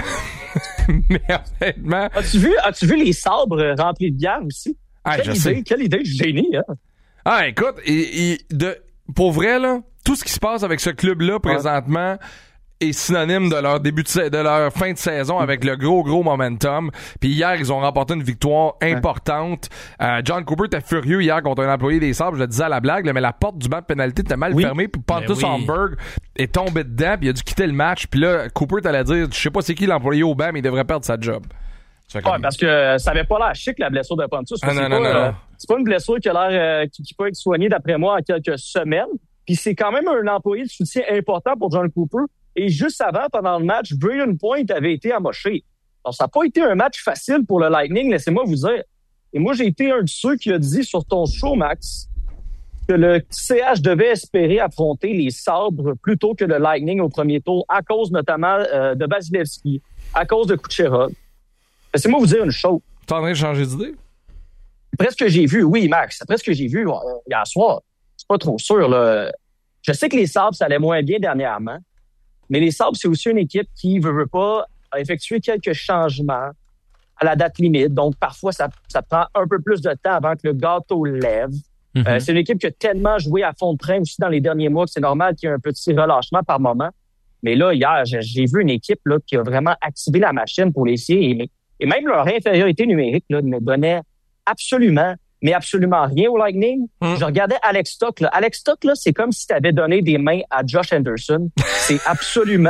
mais honnêtement... As-tu vu, as-tu vu les Sabres remplis de bière aussi? Ah, quelle, je idée, sais. quelle idée de génie, hein? Ah, écoute, et, et de, pour vrai, là, tout ce qui se passe avec ce club-là, présentement, est synonyme de leur début de, sa- de leur fin de saison avec le gros gros momentum. Puis hier ils ont remporté une victoire importante. Euh, John Cooper était furieux hier contre un employé des Sabres, je le disais à la blague, là, mais la porte du banc de pénalité était mal Oui. fermée, puis Pontus Ben oui. Holmberg est tombé dedans, puis il a dû quitter le match. Puis là Cooper t'allait dire, je sais pas c'est qui l'employé au banc, mais il devrait perdre sa job. Ouais, parce que ça avait pas l'air chic, la blessure de Pontus. Ah, c'est, non, pas, non, non, euh, non. c'est pas une blessure qui a l'air euh, qui, qui peut être soignée, d'après moi, en quelques semaines. Puis c'est quand même un employé de soutien important pour John Cooper. Et juste avant, pendant le match, Brayden Point avait été amoché. Alors, ça n'a pas été un match facile pour le Lightning, laissez-moi vous dire. Et moi, j'ai été un de ceux qui a dit sur ton show, Max, que le C H devait espérer affronter les Sabres plutôt que le Lightning au premier tour, à cause notamment euh, de Vasilevski, à cause de Kucherov. Laissez-moi vous dire une chose. T'es en train de changer d'idée? Après ce que j'ai vu, oui, Max, après ce que j'ai vu euh, hier soir, c'est pas trop sûr, là. Je sais que les Sabres, ça allait moins bien dernièrement, mais les Sabres, c'est aussi une équipe qui veut, veut pas effectuer quelques changements à la date limite. Donc, parfois, ça, ça prend un peu plus de temps avant que le gâteau lève. Mm-hmm. Euh, c'est une équipe qui a tellement joué à fond de train aussi dans les derniers mois que c'est normal qu'il y ait un petit relâchement par moment. Mais là, hier, j'ai, j'ai vu une équipe là, qui a vraiment activé la machine pour les séries. Et, et même leur infériorité numérique là, ne donnait absolument, mais absolument rien au Lightning. Mm. Je regardais Alex Stock. Là. Alex Stock, là, c'est comme si tu avais donné des mains à Josh Anderson. C'est absolument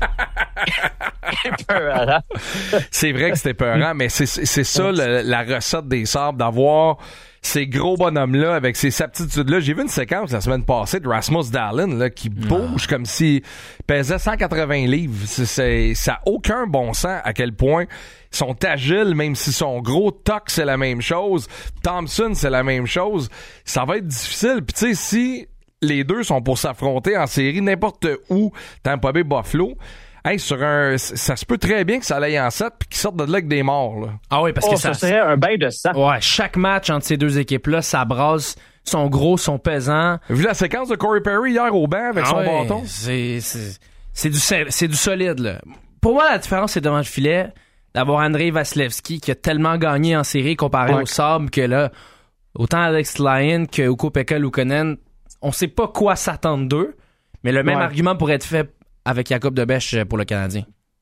épeurant. C'est vrai que c'était épeurant, mais c'est, c'est ça le, la recette des Sabres, d'avoir ces gros bonhommes-là avec ces aptitudes-là. J'ai vu une séquence la semaine passée de Rasmus Dahlin là, qui bouge ah. comme s'il pesait cent quatre-vingts livres. C'est, c'est, ça n'a aucun bon sens à quel point ils sont agiles, même s'ils sont gros. Tuck, c'est la même chose. Thompson, c'est la même chose. Ça va être difficile. Puis tu sais, si les deux sont pour s'affronter en série n'importe où, Tampa Bay, Buffalo, hey, sur un, ça se peut très bien que ça aille en sept puis qu'ils sortent de là avec des morts. Là. Ah oui, parce oh, que ça, ça serait un bain de sang. Ouais, chaque match entre ces deux équipes-là, ça brasse, sont gros, sont pesants. Vu la séquence de Corey Perry hier au banc avec ah son ouais, bâton? C'est, c'est, c'est, du, c'est du solide. Là. Pour moi, la différence, c'est devant le filet d'avoir Andrei Vasilevski qui a tellement gagné en série comparé ouais. au Sabres que là, autant Alex Lyon que Ukko-Pekka Luukkonen, on sait pas quoi s'attendre d'eux, mais le même ouais. argument pourrait être fait avec Jacob Debèche pour le Canadien.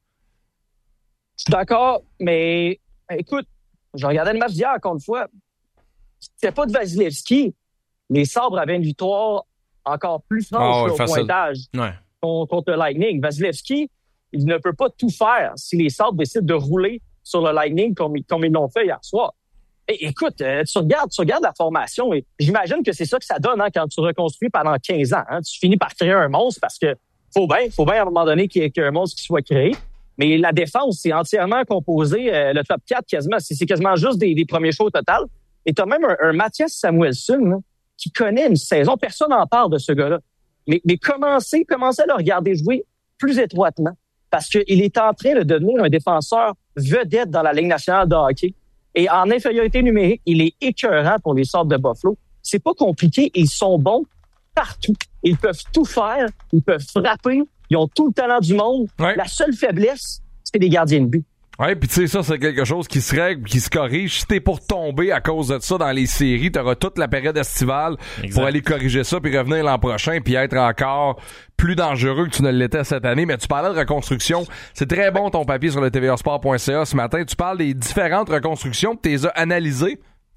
Je suis d'accord, mais écoute, je regardais le match d'hier encore une fois. C'était pas de Vasilevski. Les Sabres avaient une victoire encore plus franche oh, ouais, au facile. pointage ouais. contre le Lightning. Vasilevski, il ne peut pas tout faire si les Sabres décident de rouler sur le Lightning comme, comme ils l'ont fait hier soir. Et, écoute, euh, tu regardes, tu regardes la formation et j'imagine que c'est ça que ça donne hein, quand tu reconstruis pendant quinze ans. Hein. Tu finis par créer un monstre parce que faut bien, faut bien à un moment donné qu'il y ait, qu'il y ait un monstre qui soit créé. Mais la défense, c'est entièrement composé, euh, le top quatre quasiment, c'est, c'est quasiment juste des, des premiers choix au total. Et t'as même un, un Mathias Samuelsson là, qui connaît une saison. Personne n'en parle de ce gars-là. Mais, mais commencez, commencez à le regarder jouer plus étroitement parce qu'il est en train de devenir un défenseur vedette dans la Ligue nationale de hockey. Et en infériorité numérique, il est écœurant pour les Sabres de Buffalo. C'est pas compliqué. Ils sont bons partout. Ils peuvent tout faire. Ils peuvent frapper. Ils ont tout le talent du monde. Ouais. La seule faiblesse, c'est les gardiens de but. Ouais, puis tu sais, ça, c'est quelque chose qui se règle, qui se corrige. Si t'es pour tomber à cause de ça dans les séries, t'auras toute la période estivale exact. Pour aller corriger ça puis revenir l'an prochain puis être encore plus dangereux que tu ne l'étais cette année. Mais tu parlais de reconstruction. C'est très bon ton papier sur le T V A sport point C A ce matin. Tu parles des différentes reconstructions, tu les as analysées.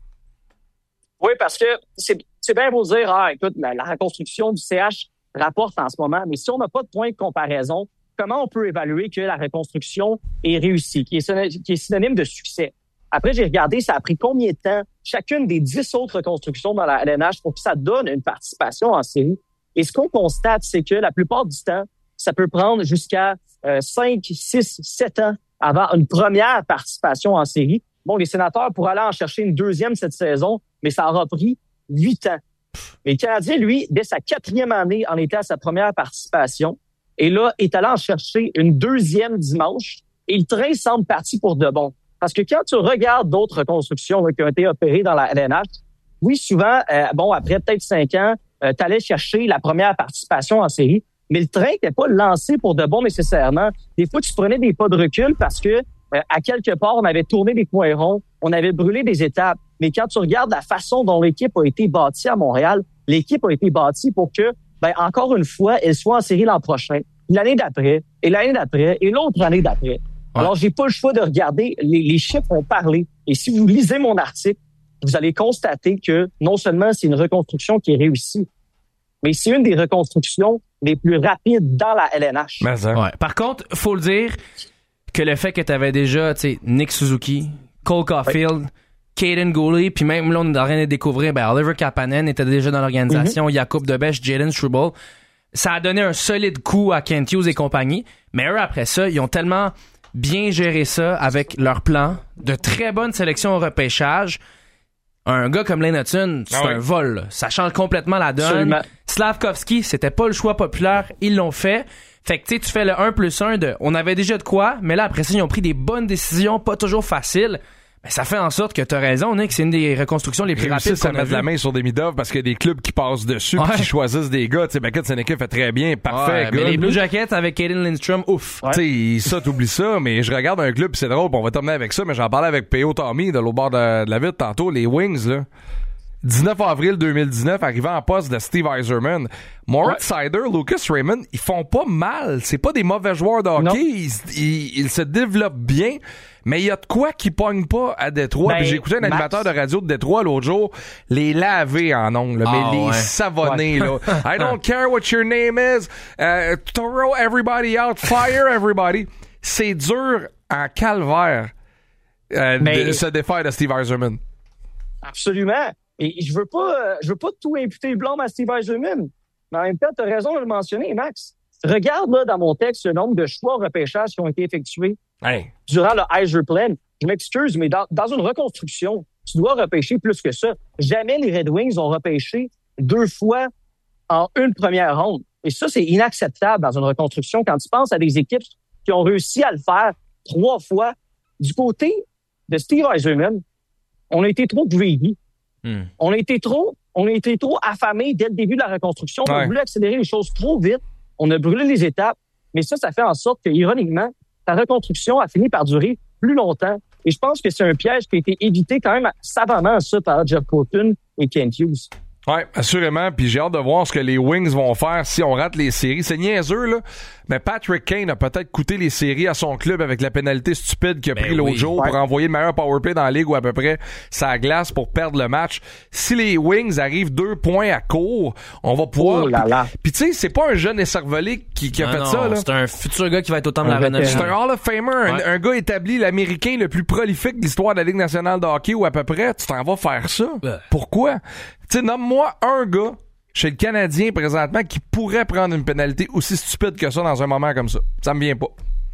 Oui, parce que c'est, c'est bien beau dire, ah, écoute, la, la reconstruction du C H rapporte en ce moment, mais si on n'a pas de point de comparaison, comment on peut évaluer que la reconstruction est réussie, qui est, synonyme, qui est synonyme de succès? Après, j'ai regardé, ça a pris combien de temps chacune des dix autres reconstructions dans la L N H pour que ça donne une participation en série. Et ce qu'on constate, c'est que la plupart du temps, ça peut prendre jusqu'à euh, cinq, six, sept ans avant une première participation en série. Bon, les Sénateurs pourraient aller en chercher une deuxième cette saison, mais ça aura pris huit ans. Mais le Canadien, lui, dès sa quatrième année, en était à sa première participation. Et là, est allé en chercher une deuxième dimanche. Et le train semble parti pour de bon. Parce que quand tu regardes d'autres reconstructions là, qui ont été opérées dans la L N H, oui, souvent, euh, bon, après peut-être cinq ans, euh, tu allais chercher la première participation en série. Mais le train n'était pas lancé pour de bon nécessairement. Des fois, tu prenais des pas de recul parce que euh, à quelque part, on avait tourné des coins ronds, on avait brûlé des étapes. Mais quand tu regardes la façon dont l'équipe a été bâtie à Montréal, l'équipe a été bâtie pour que, ben encore une fois, elle soit en série l'an prochain. l'année d'après, et l'année d'après, et l'autre année d'après. Ouais. Alors, j'ai pas le choix de regarder. Les, les chiffres ont parlé. Et si vous lisez mon article, vous allez constater que non seulement c'est une reconstruction qui est réussie, mais c'est une des reconstructions les plus rapides dans la L N H. Mais ça. Ouais. Par contre, faut le dire que le fait que tu avais déjà, tu sais, Nick Suzuki, Cole Caulfield, ouais. Caden Gooley, puis même là, on est en train de découvrir, ben, Oliver Kapanen était déjà dans l'organisation, mm-hmm. Jakub Debesch, Jaden Struble. Ça a donné un solide coup à Kent Hughes et compagnie. Mais eux, après ça, ils ont tellement bien géré ça avec leur plan, de très bonnes sélections au repêchage. Un gars comme Lane Hutson, c'est ah oui. un vol. Là. Ça change complètement la donne. Absolument. Slavkovski, c'était pas le choix populaire. Ils l'ont fait. Fait que tu sais, tu fais le un plus un de... On avait déjà de quoi, mais là, après ça, ils ont pris des bonnes décisions, pas toujours faciles. Mais ça fait en sorte que t'as raison, Nick, c'est une des reconstructions les plus rapides qu'on a mettre vu. la main sur Demidov parce qu'il y a des clubs qui passent dessus ouais. et qui choisissent des gars. Tu sais, Beckett Seneca fait très bien, parfait. Ouais, mais les Blue Jackets avec Caden Lindstrom, ouf. Ouais. Tu sais, ça, t'oublies ça, mais je regarde un club, c'est drôle, on va terminer avec ça, mais j'en parlais avec P O Tommy de l'autre bord de, de la ville tantôt, les Wings, là. dix-neuf avril deux mille dix-neuf, arrivant en poste de Steve Yzerman. Moritz ouais. Seider, Lucas Raymond, ils font pas mal. C'est pas des mauvais joueurs de hockey. Ils, ils, ils se développent bien. Mais il y a de quoi qui pogne pas à Détroit. Ben, puis j'ai écouté un Max. animateur de radio de Détroit l'autre jour, les laver en ongles, oh, mais les ouais. savonner, ouais. là. I don't care what your name is. Uh, throw everybody out. Fire everybody. C'est dur en calvaire euh, mais... de se défaire de Steve Yzerman. Absolument. Et je veux pas, je veux pas tout imputer le blâme à Steve Yzerman. Mais en même temps, tu as raison de le mentionner, Max. Regarde là dans mon texte le nombre de choix au repêchage qui ont été effectués hey. durant le Yzer Plan. Je m'excuse, mais dans, dans une reconstruction, tu dois repêcher plus que ça. Jamais les Red Wings ont repêché deux fois en une première ronde. Et ça, c'est inacceptable dans une reconstruction quand tu penses à des équipes qui ont réussi à le faire trois fois. Du côté de Steve Yzerman, on a été trop greedy. Hmm. On a été trop, on a été trop affamés dès le début de la reconstruction. Ouais. On a voulu accélérer les choses trop vite. On a brûlé les étapes. Mais ça, ça fait en sorte que, ironiquement, la reconstruction a fini par durer plus longtemps. Et je pense que c'est un piège qui a été évité quand même savamment, ça, par Jeff Colton et Kent Hughes. Oui, assurément. Puis j'ai hâte de voir ce que les Wings vont faire si on rate les séries. C'est niaiseux, là. Mais Patrick Kane a peut-être coûté les séries à son club avec la pénalité stupide qu'il a ben pris l'autre oui. jour ouais. pour envoyer le meilleur powerplay dans la ligue ou à peu près sa glace pour perdre le match. Si les Wings arrivent deux points à court, on va pouvoir... Oh là là. Puis tu sais, c'est pas un jeune écervelé qui, qui a non, fait non, ça, là. C'est un futur gars qui va être autant de la rénovation. C'est un Hall of Famer, ouais. un, un gars établi, l'Américain le plus prolifique de l'histoire de la Ligue nationale de hockey ou à peu près. Tu t'en vas faire ça? Ben. Pourquoi? Tu sais, nomme-moi un gars chez le Canadien présentement qui pourrait prendre une pénalité aussi stupide que ça dans un moment comme ça. Ça me vient pas.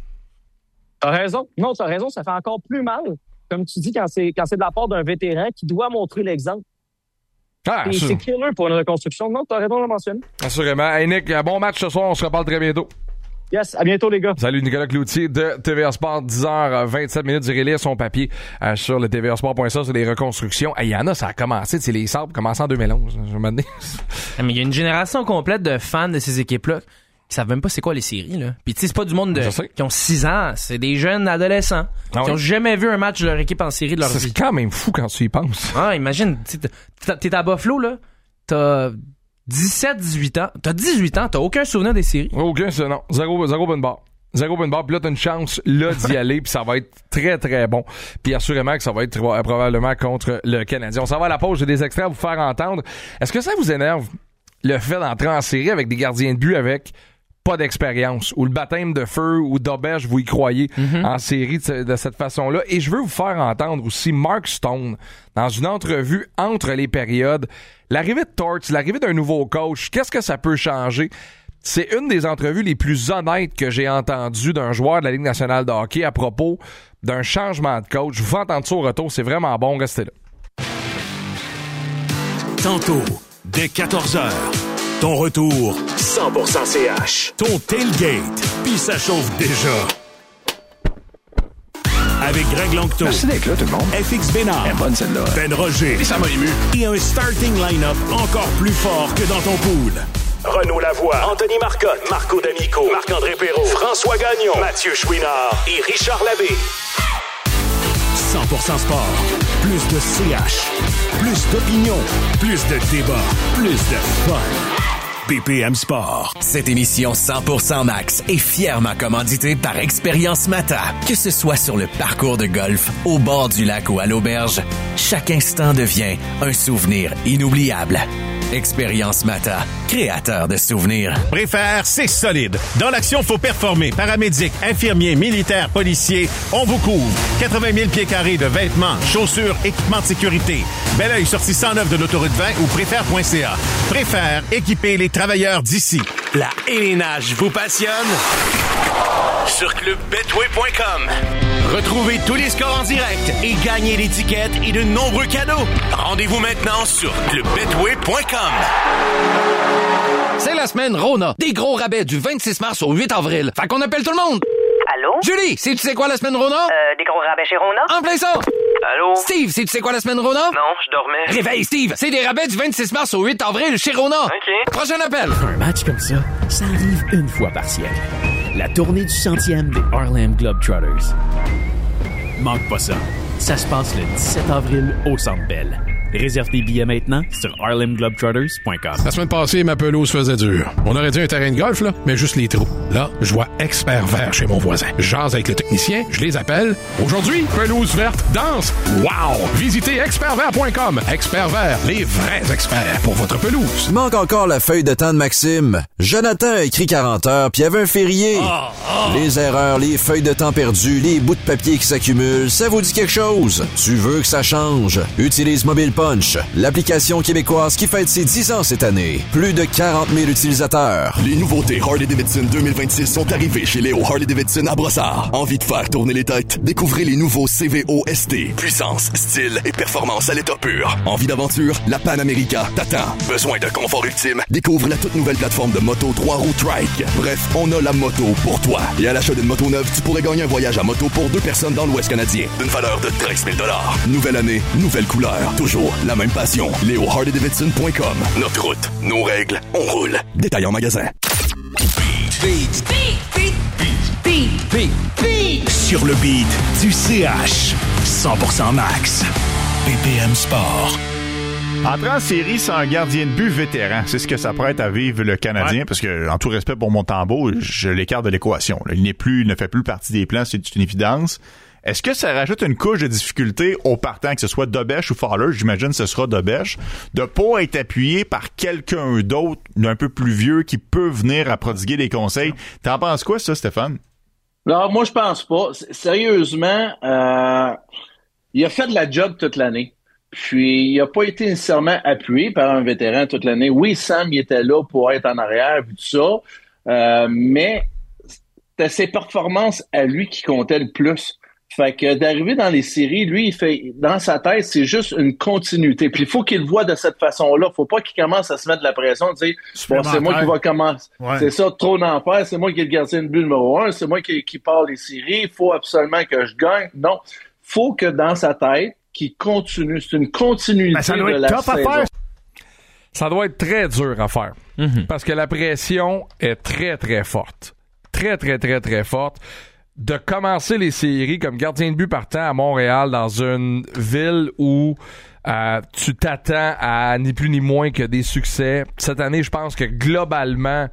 T'as raison. Non, t'as raison. Ça fait encore plus mal, comme tu dis, quand c'est, quand c'est de la part d'un vétéran qui doit montrer l'exemple. Ah, Et c'est killer pour une reconstruction. Non, t'as raison de le mentionner. Assurément. Hey Nick, un bon match ce soir. On se reparle très bientôt. Yes, à bientôt les gars. Salut Nicolas Cloutier de T V A Sport, dix heures vingt-sept minutes. Vous irez lire son papier euh, sur le T V A Sport point C A sur les reconstructions. Il hey, y en a, ça a commencé, c'est les Sabres, commencé en deux mille onze. Je me dis. Mais il y a une génération complète de fans de ces équipes-là qui savent même pas c'est quoi les séries, là. Puis tu sais, c'est pas du monde de, qui ont six ans, c'est des jeunes adolescents ah qui oui. ont jamais vu un match de leur équipe en série de leur ça, vie. C'est quand même fou quand tu y penses. Ah, imagine, t'es, t'es à Buffalo, là, t'as dix-sept dix-huit ans, t'as dix-huit ans, t'as aucun souvenir des séries. Aucun, c'est non. Zéro, zéro bonne barre. Zéro bonne barre, puis là, t'as une chance, là, d'y aller, puis ça va être très, très bon. Puis assurément que ça va être euh, probablement contre le Canadien. On s'en va à la pause, j'ai des extraits à vous faire entendre. Est-ce que ça vous énerve, le fait d'entrer en série avec des gardiens de but avec pas d'expérience, ou le baptême de feu ou d'auberge, vous y croyez, mm-hmm. en série de, de cette façon-là? Et je veux vous faire entendre aussi Mark Stone, dans une entrevue entre les périodes, l'arrivée de Torts, l'arrivée d'un nouveau coach, qu'est-ce que ça peut changer? C'est une des entrevues les plus honnêtes que j'ai entendues d'un joueur de la Ligue nationale de hockey à propos d'un changement de coach. Je vous fais entendre ça au retour, c'est vraiment bon, restez là. Tantôt, dès quatorze heures, ton retour cent pour cent C H. Ton tailgate, puis ça chauffe déjà. Avec Greg Longto. Merci d'être là, tout le monde. F X Bénard. Elle est bonne, celle-là. Ben Roger. Et ça m'a ému. Et un starting line-up encore plus fort que dans ton pool. Renaud Lavoie, Anthony Marcotte, Marco D'Amico, Marc-André Perrault, François Gagnon, Mathieu Chouinard et Richard Labbé. cent pour cent Sport. Plus de C H. Plus d'opinion. Plus de débat. Plus de fun. B P M Sport. Cette émission cent pour cent Max est fièrement commanditée par Expérience Mata. Que ce soit sur le parcours de golf, au bord du lac ou à l'auberge, chaque instant devient un souvenir inoubliable. Expérience Mata, créateur de souvenirs. Préfère, c'est solide. Dans l'action, faut performer. Paramédic, infirmiers, militaires, policiers, on vous couvre. quatre-vingt mille pieds carrés de vêtements, chaussures, équipements de sécurité. Belleuil, sortie cent neuf de l'autoroute vingt ou préfère point c a. Préfère, équiper les travailleurs d'ici. La hélénage vous passionne? Sur club betway point com. Retrouvez tous les scores en direct et gagnez l'étiquette et de nombreux cadeaux. Rendez-vous maintenant sur club betway point com. C'est la semaine Rona. Des gros rabais du vingt-six mars au huit avril. Fait qu'on appelle tout le monde. Allô? Julie, sais-tu sais quoi la semaine Rona? Euh, des gros rabais chez Rona? En plein ça! Allô? Steve, sais-tu sais quoi la semaine Rona? Non, je dormais. Réveille, Steve! C'est des rabais du vingt-six mars au huit avril chez Rona. OK. Prochain appel. Un match comme ça, ça arrive une fois par siècle. La tournée du centième des Harlem Globetrotters. Manque pas ça. Ça se passe le dix-sept avril au Centre Bell. Réserve tes billets maintenant sur harlem globetrotters point com. La semaine passée, ma pelouse faisait dur. On aurait dit un terrain de golf, là, mais juste les trous. Là, je vois Expert Vert chez mon voisin. J'jase avec le technicien, je les appelle. Aujourd'hui, pelouse verte, danse. Wow! Visitez expert vert point com. Expert Vert, les vrais experts pour votre pelouse. Il manque encore la feuille de temps de Maxime. Jonathan a écrit quarante heures, puis il y avait un férié. Oh, oh. Les erreurs, les feuilles de temps perdues, les bouts de papier qui s'accumulent, ça vous dit quelque chose? Tu veux que ça change? Utilise Mobile Punch, l'application québécoise qui fête ses dix ans cette année. Plus de quarante mille utilisateurs. Les nouveautés Harley-Davidson deux mille vingt-six sont arrivées chez Léo Harley-Davidson à Brossard. Envie de faire tourner les têtes? Découvrez les nouveaux C V O S T. Puissance, style et performance à l'état pur. Envie d'aventure? La Pan America t'attend. Besoin de confort ultime? Découvre la toute nouvelle plateforme de moto trois roues Trike. Bref, on a la moto pour toi. Et à l'achat d'une moto neuve, tu pourrais gagner un voyage à moto pour deux personnes dans l'Ouest canadien d'une valeur de treize mille dollars. Nouvelle année, nouvelle couleur. Toujours la même passion. Léo Harley Davidson point com. Notre route, nos règles, on roule. Détail en magasin. Beat. Beat. Beat. Beat. Beat. Sur le beat du C H. cent pour cent Max. B P M Sport. Entrer en série sans un gardien de but vétéran, c'est ce que ça prête à vivre le Canadien, ouais. Parce que, en tout respect pour Montembeault, je l'écarte de l'équation. Là. Il n'est plus, il ne fait plus partie des plans, c'est une évidence. Est-ce que ça rajoute une couche de difficulté au partant, que ce soit Dobèche ou Fowler? J'imagine que ce sera Dobèche, de pas être appuyé par quelqu'un d'autre, d'un peu plus vieux, qui peut venir à prodiguer des conseils. T'en penses quoi, ça, Stéphane? Non, moi, je pense pas. Sérieusement, euh, il a fait de la job toute l'année. Puis, il n'a pas été nécessairement appuyé par un vétéran toute l'année. Oui, Sam, il était là pour être en arrière, vu tout ça. Euh, mais c'était ses performances à lui qui comptaient le plus. Fait que d'arriver dans les séries, lui, il fait, dans sa tête, c'est juste une continuité. Puis il faut qu'il le voit de cette façon-là. Faut pas qu'il commence à se mettre de la pression, dire, bon, c'est moi qui va commencer. Ouais. C'est ça, trop d'en faire. C'est moi qui ai le gardien de but numéro un. C'est moi qui, qui part les séries. Il faut absolument que je gagne. Non. Faut que dans sa tête, qu'il continue. C'est une continuité ben, ça doit de être la top saison. À faire. Ça doit être très dur à faire. Mm-hmm. Parce que la pression est très, très forte. Très, très, très, très forte. De commencer les séries comme gardien de but partant à Montréal dans une ville où euh, tu t'attends à ni plus ni moins que des succès. Cette année, je pense que globalement,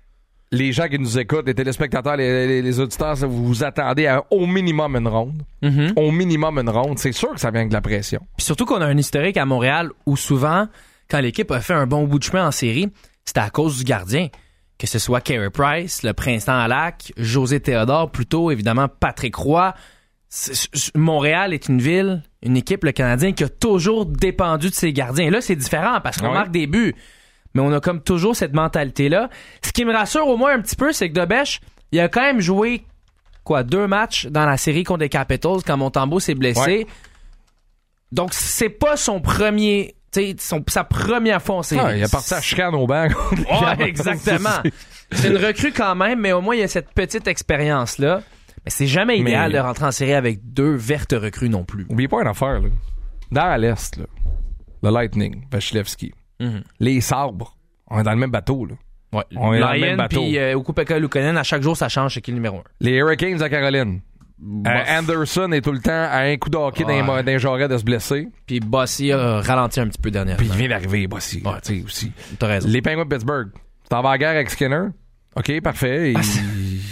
les gens qui nous écoutent, les téléspectateurs, les, les, les auditeurs, vous vous attendez à au minimum une ronde. Mm-hmm. Au minimum une ronde. C'est sûr que ça vient avec de la pression. Puis surtout qu'on a un historique à Montréal où souvent, quand l'équipe a fait un bon bout de chemin en série, c'était à cause du gardien. Que ce soit Carey Price, le Prince-Temps Lac, José Théodore, plutôt évidemment Patrick Roy. C'est, Montréal est une ville, une équipe, le Canadien, qui a toujours dépendu de ses gardiens. Et là, c'est différent parce qu'on oui. marque des buts. Mais on a comme toujours cette mentalité-là. Ce qui me rassure au moins un petit peu, c'est que Dobèche, il a quand même joué quoi deux matchs dans la série contre les Capitals quand Montembeault s'est blessé. Ouais. Donc, c'est pas son premier... Son, sa première fois en série. Ah, il a parti à chicane au banc. Ouais, exactement. C'est une recrue quand même, mais au moins il y a cette petite expérience-là. Mais c'est jamais idéal mais... de rentrer en série avec deux vertes recrues non plus. Oubliez pas une affaire, là. Dans l'Est, là, le Lightning, Vasilevski, mm-hmm. les Sabres, on est dans le même bateau, là. Ouais. On est Lion, dans le même bateau. Puis euh, Ukko-Pekka Luukkonen, à chaque jour, ça change, c'est qui le numéro un. Les Hurricanes à Caroline. Euh, Anderson est tout le temps à un coup de hockey ouais. dans les jarrets de se blesser. Puis Bossy a ralenti un petit peu dernièrement. Puis il vient d'arriver, Bossy. Ouais, tu sais aussi. T'as raison. Les Penguins de Pittsburgh. T'en vas à la guerre avec Skinner? OK, parfait. Ah, c'est,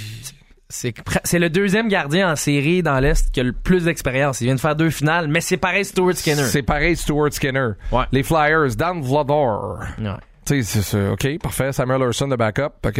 c'est, c'est le deuxième gardien en série dans l'Est qui a le plus d'expérience. Il vient de faire deux finales, mais c'est pareil Stuart Skinner. C'est pareil Stuart Skinner. Ouais. Les Flyers, Dan Vlador. Ouais. Tu sais, c'est, c'est OK, parfait. Samuel Larson de backup. OK,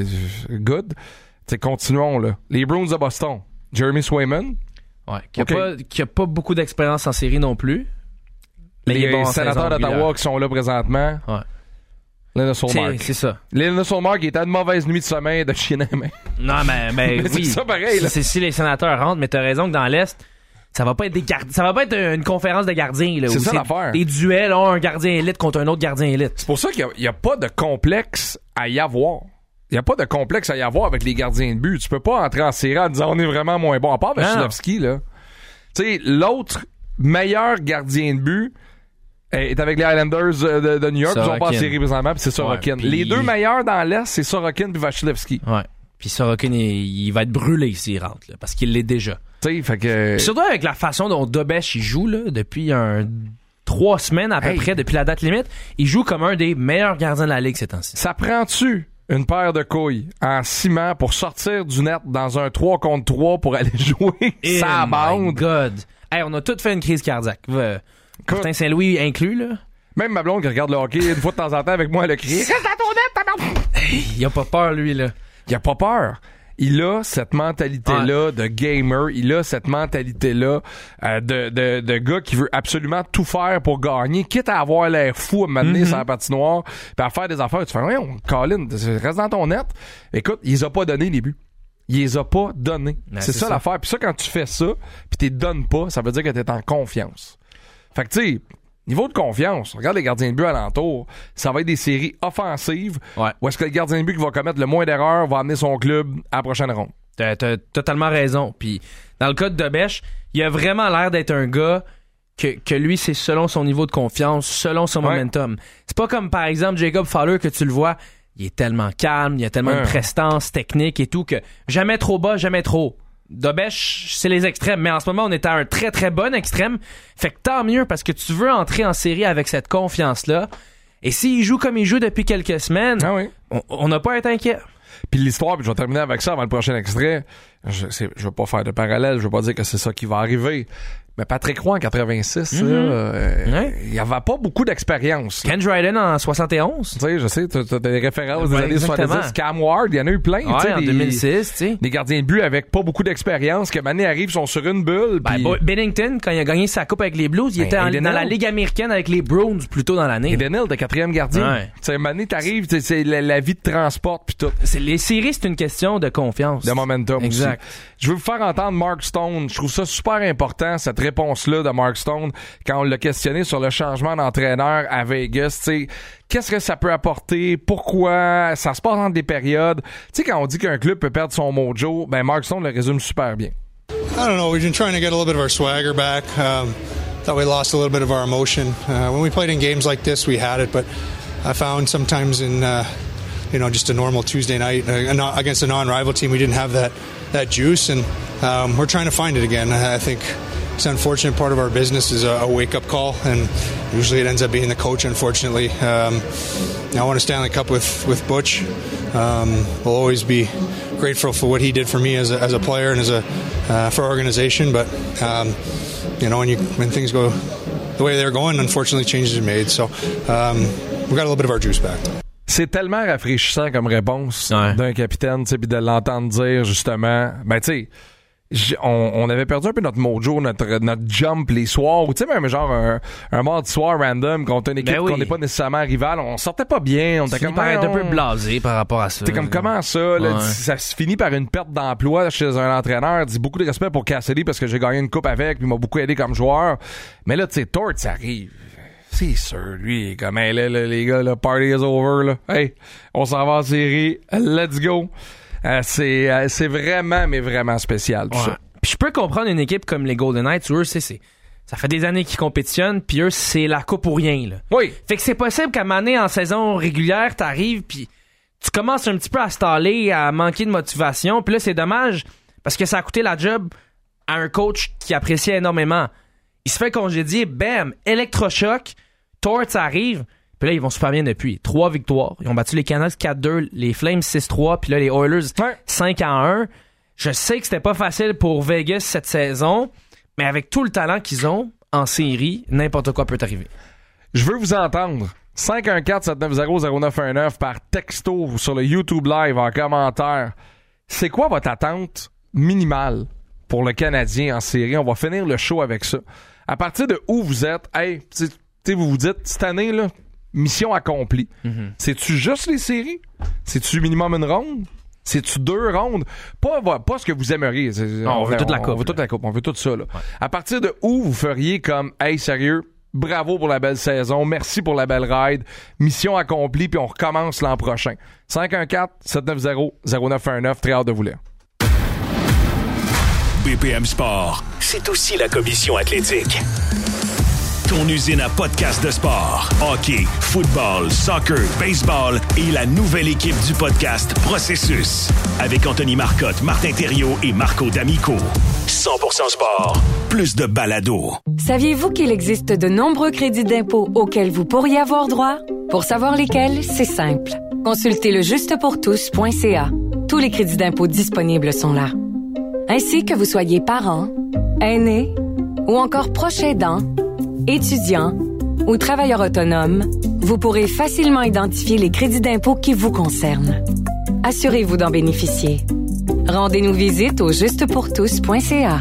good. Tu sais, continuons, là. Les Bruins de Boston. Jeremy Swayman. Ouais, qui a, okay. pas, qui a pas beaucoup d'expérience en série non plus. Mais les bon sénateurs d'Ottawa qui sont là présentement. Ouais. Linus Ullmark. C'est, c'est ça. Linus Ullmark qui était à une mauvaise nuit de sommeil de chien à main. Non, mais, mais, mais oui. C'est ça pareil, là. C'est si les sénateurs rentrent, mais t'as raison que dans l'Est, ça va pas être des gardiens. Ça va pas être une conférence de gardiens, là. C'est où ça c'est l'affaire. Des duels, oh, un gardien élite contre un autre gardien élite. C'est pour ça qu'il y a, y a pas de complexe à y avoir. Il n'y a pas de complexe à y avoir avec les gardiens de but. Tu peux pas entrer en série en disant on est vraiment moins bon. À part Vasilevski, là. Tu sais, l'autre meilleur gardien de but est avec les Islanders de, de New York. Sorokin. Ils sont pas en série présentement, puis c'est Sorokin. Ouais, pis... Les deux meilleurs dans l'Est, c'est Sorokin puis Vasilevski. Ouais. Puis Sorokin, il, il va être brûlé s'il rentre, là, parce qu'il l'est déjà. Tu sais, fait que... Pis surtout avec la façon dont Dobeš il joue, là, depuis un... trois semaines à peu hey. près, depuis la date limite, il joue comme un des meilleurs gardiens de la Ligue ces temps-ci. Ça prend-tu une paire de couilles en ciment pour sortir du net dans un trois contre trois pour aller jouer sa bande? Oh my God! Hey, on a tous fait une crise cardiaque. Euh, Martin Saint-Louis inclus, là. Même ma blonde qui regarde le hockey une fois de temps en temps avec moi, elle a crié « Reste dans ton net, ta hey, il a pas peur, lui, là. Il a pas peur. Il a cette mentalité-là ouais. de gamer. Il a cette mentalité-là euh, de, de, de gars qui veut absolument tout faire pour gagner, quitte à avoir l'air fou à m'amener mm-hmm. sur la patinoire, puis à faire des affaires. Tu fais « Ouais, on Colin, reste dans ton net. » Écoute, il les a pas donné les buts. Il les a pas donnés. Ben, c'est, c'est ça, ça l'affaire. Puis ça, quand tu fais ça, puis t'es donnes pas, ça veut dire que t'es en confiance. Fait que tu sais, niveau de confiance, regarde les gardiens de but alentour, ça va être des séries offensives ouais. où est-ce que le gardien de but qui va commettre le moins d'erreurs va amener son club à la prochaine ronde. T'as, t'as totalement raison. Puis dans le cas de Dobeš, il a vraiment l'air d'être un gars que, que lui, c'est selon son niveau de confiance, selon son ouais. momentum. C'est pas comme par exemple Jacob Fowler que tu le vois, il est tellement calme, il a tellement ouais. de prestance technique et tout que jamais trop bas, jamais trop haut. Dobeš, c'est les extrêmes, mais en ce moment, on est à un très très bon extrême. Fait que tant mieux parce que tu veux entrer en série avec cette confiance-là. Et s'il joue comme il joue depuis quelques semaines, ah oui. on n'a pas à être inquiet. Puis l'histoire, puis je vais terminer avec ça avant le prochain extrait. Je ne veux pas faire de parallèle, je veux pas dire que c'est ça qui va arriver. Mais Patrick Roy en quatre-vingt-six, mm-hmm. là, euh, ouais. il n'y avait pas beaucoup d'expérience. Ken Dryden en soixante et onze. Tu sais, je sais, tu as des références ouais, des années soixante-dix. Cam Ward, il y en a eu plein. Ouais, en des, deux mille six, tu sais. Des gardiens de but avec pas beaucoup d'expérience, que Mané arrive, sont sur une bulle. Ben, pis... Bennington, quand il a gagné sa coupe avec les Blues, il ben, était en, dans la Ligue américaine avec les Browns plus tôt dans l'année. Et Denil, de quatrième gardien. Ouais. Tu sais, Mané, t'arrives, c'est la, la vie te transporte puis tout. C'est, les séries, c'est une question de confiance. De momentum exact. Aussi. Je veux vous faire entendre Mark Stone. Je trouve ça super important, cette réponse-là de Mark Stone, quand on l'a questionné sur le changement d'entraîneur à Vegas. Tu sais, qu'est-ce que ça peut apporter? Pourquoi? Ça se passe dans des périodes. Tu sais, quand on dit qu'un club peut perdre son mojo, ben Mark Stone le résume super bien. I don't know. We've been trying to get a little bit of our swagger back. Um, thought we lost a little bit of our emotion. Uh, when we played in games like this, we had it, but I found sometimes in, uh, you know, just a normal Tuesday night uh, against a non-rival team, we didn't have that, that juice, and um, we're trying to find it again. I think it's an unfortunate part of our business is a, a wake-up call, and usually it ends up being the coach, unfortunately. Um, I won a Stanley Cup with, with Butch. Um, we'll always be grateful for what he did for me as a, as a player and as a uh, for our organization, but um, you know, when you when things go the way they're going, unfortunately changes are made. So um, we got a little bit of our juice back. C'est tellement rafraîchissant comme réponse ouais. d'un capitaine, tu sais, puis de l'entendre dire justement, ben tu sais, on, on avait perdu un peu notre mojo, notre, notre jump les soirs, ou tu sais, même genre un, un mardi soir random contre une équipe ben oui. qu'on n'est pas nécessairement rival, on sortait pas bien, on était comme par être un peu blasé par rapport à ça. T'es comme comment ça, là, ouais. ça se finit par une perte d'emploi chez un entraîneur, dis beaucoup de respect pour Cassidy parce que j'ai gagné une coupe avec, puis il m'a beaucoup aidé comme joueur, mais là tu sais, Torts ça arrive. C'est sûr, lui, il est comme, hey, là, là, les gars, le party is over, là. Hey, on s'en va en série. Let's go. Euh, c'est, euh, c'est vraiment, mais vraiment spécial, tout ouais. ça. Puis je peux comprendre une équipe comme les Golden Knights, eux, c'est, c'est, ça fait des années qu'ils compétitionnent, puis eux, c'est la coupe ou rien, là. Oui. Fait que c'est possible qu'à un moment donné, en saison régulière, t'arrives, puis tu commences un petit peu à staller, à manquer de motivation, puis là, c'est dommage, parce que ça a coûté la job à un coach qui appréciait énormément. Il se fait congédier, bam, électrochoc, Torts arrive, Puis là, ils vont super bien depuis. Trois victoires. Ils ont battu les Canucks quatre deux, les Flames six trois, puis là, les Oilers ouais. cinq à un. Je sais que c'était pas facile pour Vegas cette saison, mais avec tout le talent qu'ils ont en série, n'importe quoi peut arriver. Je veux vous entendre. cinq un quatre sept neuf zéro zéro neuf un neuf par texto ou sur le YouTube Live en commentaire. C'est quoi votre attente minimale pour le Canadien en série? On va finir le show avec ça. À partir de où vous êtes, hey, tu sais, vous vous dites, cette année, là, mission accomplie. Mm-hmm. C'est-tu juste les séries? C'est-tu minimum une ronde? C'est-tu deux rondes? Pas, pas ce que vous aimeriez. Non, on, on veut toute la coupe. On veut toute la coupe. On veut tout ça, là. Ouais. À partir de où vous feriez comme, hey, sérieux, bravo pour la belle saison, merci pour la belle ride, mission accomplie, puis on recommence l'an prochain. cinq un quatre sept neuf zéro zéro neuf un neuf, très hâte de vous lire. B P M Sport, c'est aussi la commission athlétique. Ton usine à podcast de sport, hockey, football, soccer, baseball et la nouvelle équipe du podcast Processus. Avec Anthony Marcotte, Martin Thériault et Marco D'Amico. cent pour cent sport, plus de balado. Saviez-vous qu'il existe de nombreux crédits d'impôt auxquels vous pourriez avoir droit? Pour savoir lesquels, c'est simple. Consultez le juste pour tous point c a. Tous les crédits d'impôt disponibles sont là. Ainsi que vous soyez parent, aîné ou encore proche aidant, étudiant ou travailleur autonome, vous pourrez facilement identifier les crédits d'impôt qui vous concernent. Assurez-vous d'en bénéficier. Rendez-nous visite au juste pour tous point c a.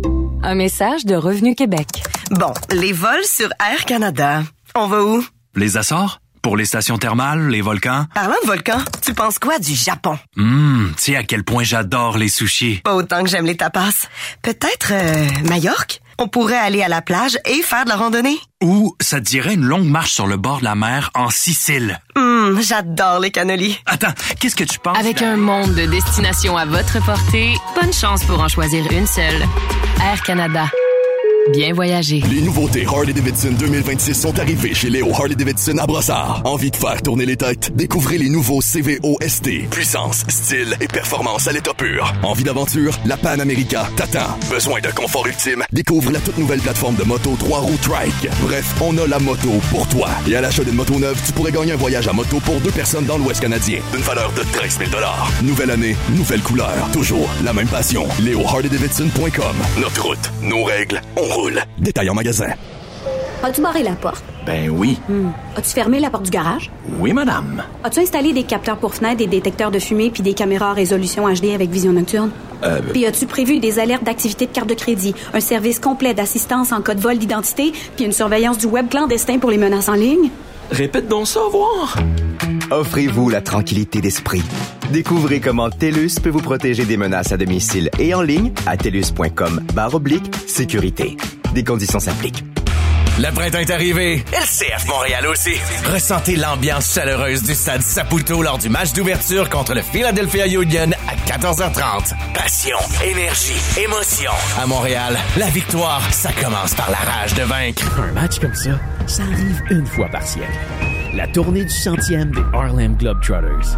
Un message de Revenu Québec. Bon, les vols sur Air Canada. On va où? Les Açores? Pour les stations thermales, les volcans? Parlant de volcans, tu penses quoi du Japon? Hum, tu sais à quel point j'adore les sushis. Pas autant que j'aime les tapas. Peut-être euh, Majorque? On pourrait aller à la plage et faire de la randonnée. Ou ça te dirait une longue marche sur le bord de la mer en Sicile. Hum, j'adore les cannolis. Attends, qu'est-ce que tu penses? Avec un monde de destinations à votre portée, bonne chance pour en choisir une seule. Air Canada. Bien voyager. Les nouveautés Harley-Davidson deux mille vingt-six sont arrivées chez Léo Harley-Davidson à Brossard. Envie de faire tourner les têtes? Découvrez les nouveaux C V O S T. Puissance, style et performance à l'état pur. Envie d'aventure? La Pan America t'attend. Besoin de confort ultime? Découvre la toute nouvelle plateforme de moto trois roues Trike. Bref, on a la moto pour toi. Et à l'achat d'une moto neuve, tu pourrais gagner un voyage à moto pour deux personnes dans l'Ouest canadien. D'une valeur de treize mille dollars. Nouvelle année, nouvelle couleur. Toujours la même passion. Léo Harley Davidson point com. Notre route, nos règles, on roule. Détail en magasin. As-tu barré la porte? Ben oui. Hmm. As-tu fermé la porte du garage? Oui, madame. As-tu installé des capteurs pour fenêtres, des détecteurs de fumée puis des caméras à résolution H D avec vision nocturne? Euh... Puis as-tu prévu des alertes d'activité de carte de crédit, un service complet d'assistance en cas de vol d'identité puis une surveillance du web clandestin pour les menaces en ligne? Répète donc ça, voir. Offrez-vous la tranquillité d'esprit. Découvrez comment TELUS peut vous protéger des menaces à domicile et en ligne à telus point com barre oblique sécurité. Des conditions s'appliquent. Le printemps est arrivé. L C F Montréal aussi. Ressentez l'ambiance chaleureuse du stade Saputo lors du match d'ouverture contre le Philadelphia Union à quatorze heures trente. Passion, énergie, émotion. À Montréal, la victoire, ça commence par la rage de vaincre. Un match comme ça, ça arrive une fois par siècle. La tournée du centième des Harlem Globetrotters.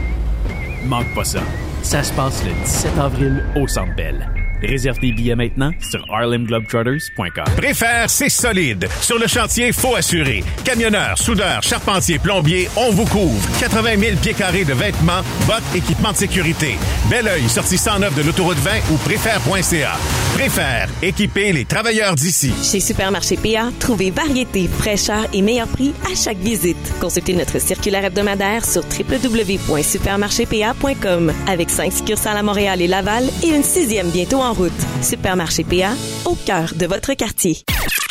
Manque pas ça. Ça se passe le dix-sept avril au Centre Bell. Réserve tes billets maintenant sur harlem globetrotters point com. Préfère, c'est solide. Sur le chantier, faut assurer. Camionneurs, soudeurs, charpentiers, plombiers, on vous couvre. quatre-vingt mille pieds carrés de vêtements, bottes, équipements de sécurité. Belleuil, sortie cent neuf de l'autoroute vingt ou préfère point c a. Préfère, équiper les travailleurs d'ici. Chez Supermarché P A, trouvez variété, fraîcheur et meilleur prix à chaque visite. Consultez notre circulaire hebdomadaire sur w w w point supermarché p a point com. Avec cinq succursales à Montréal et Laval et une sixième bientôt en route. Supermarché P A, au cœur de votre quartier.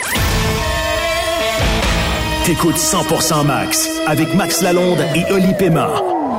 T'écoutes cent pour cent Max avec Max Lalonde et Oli Pema.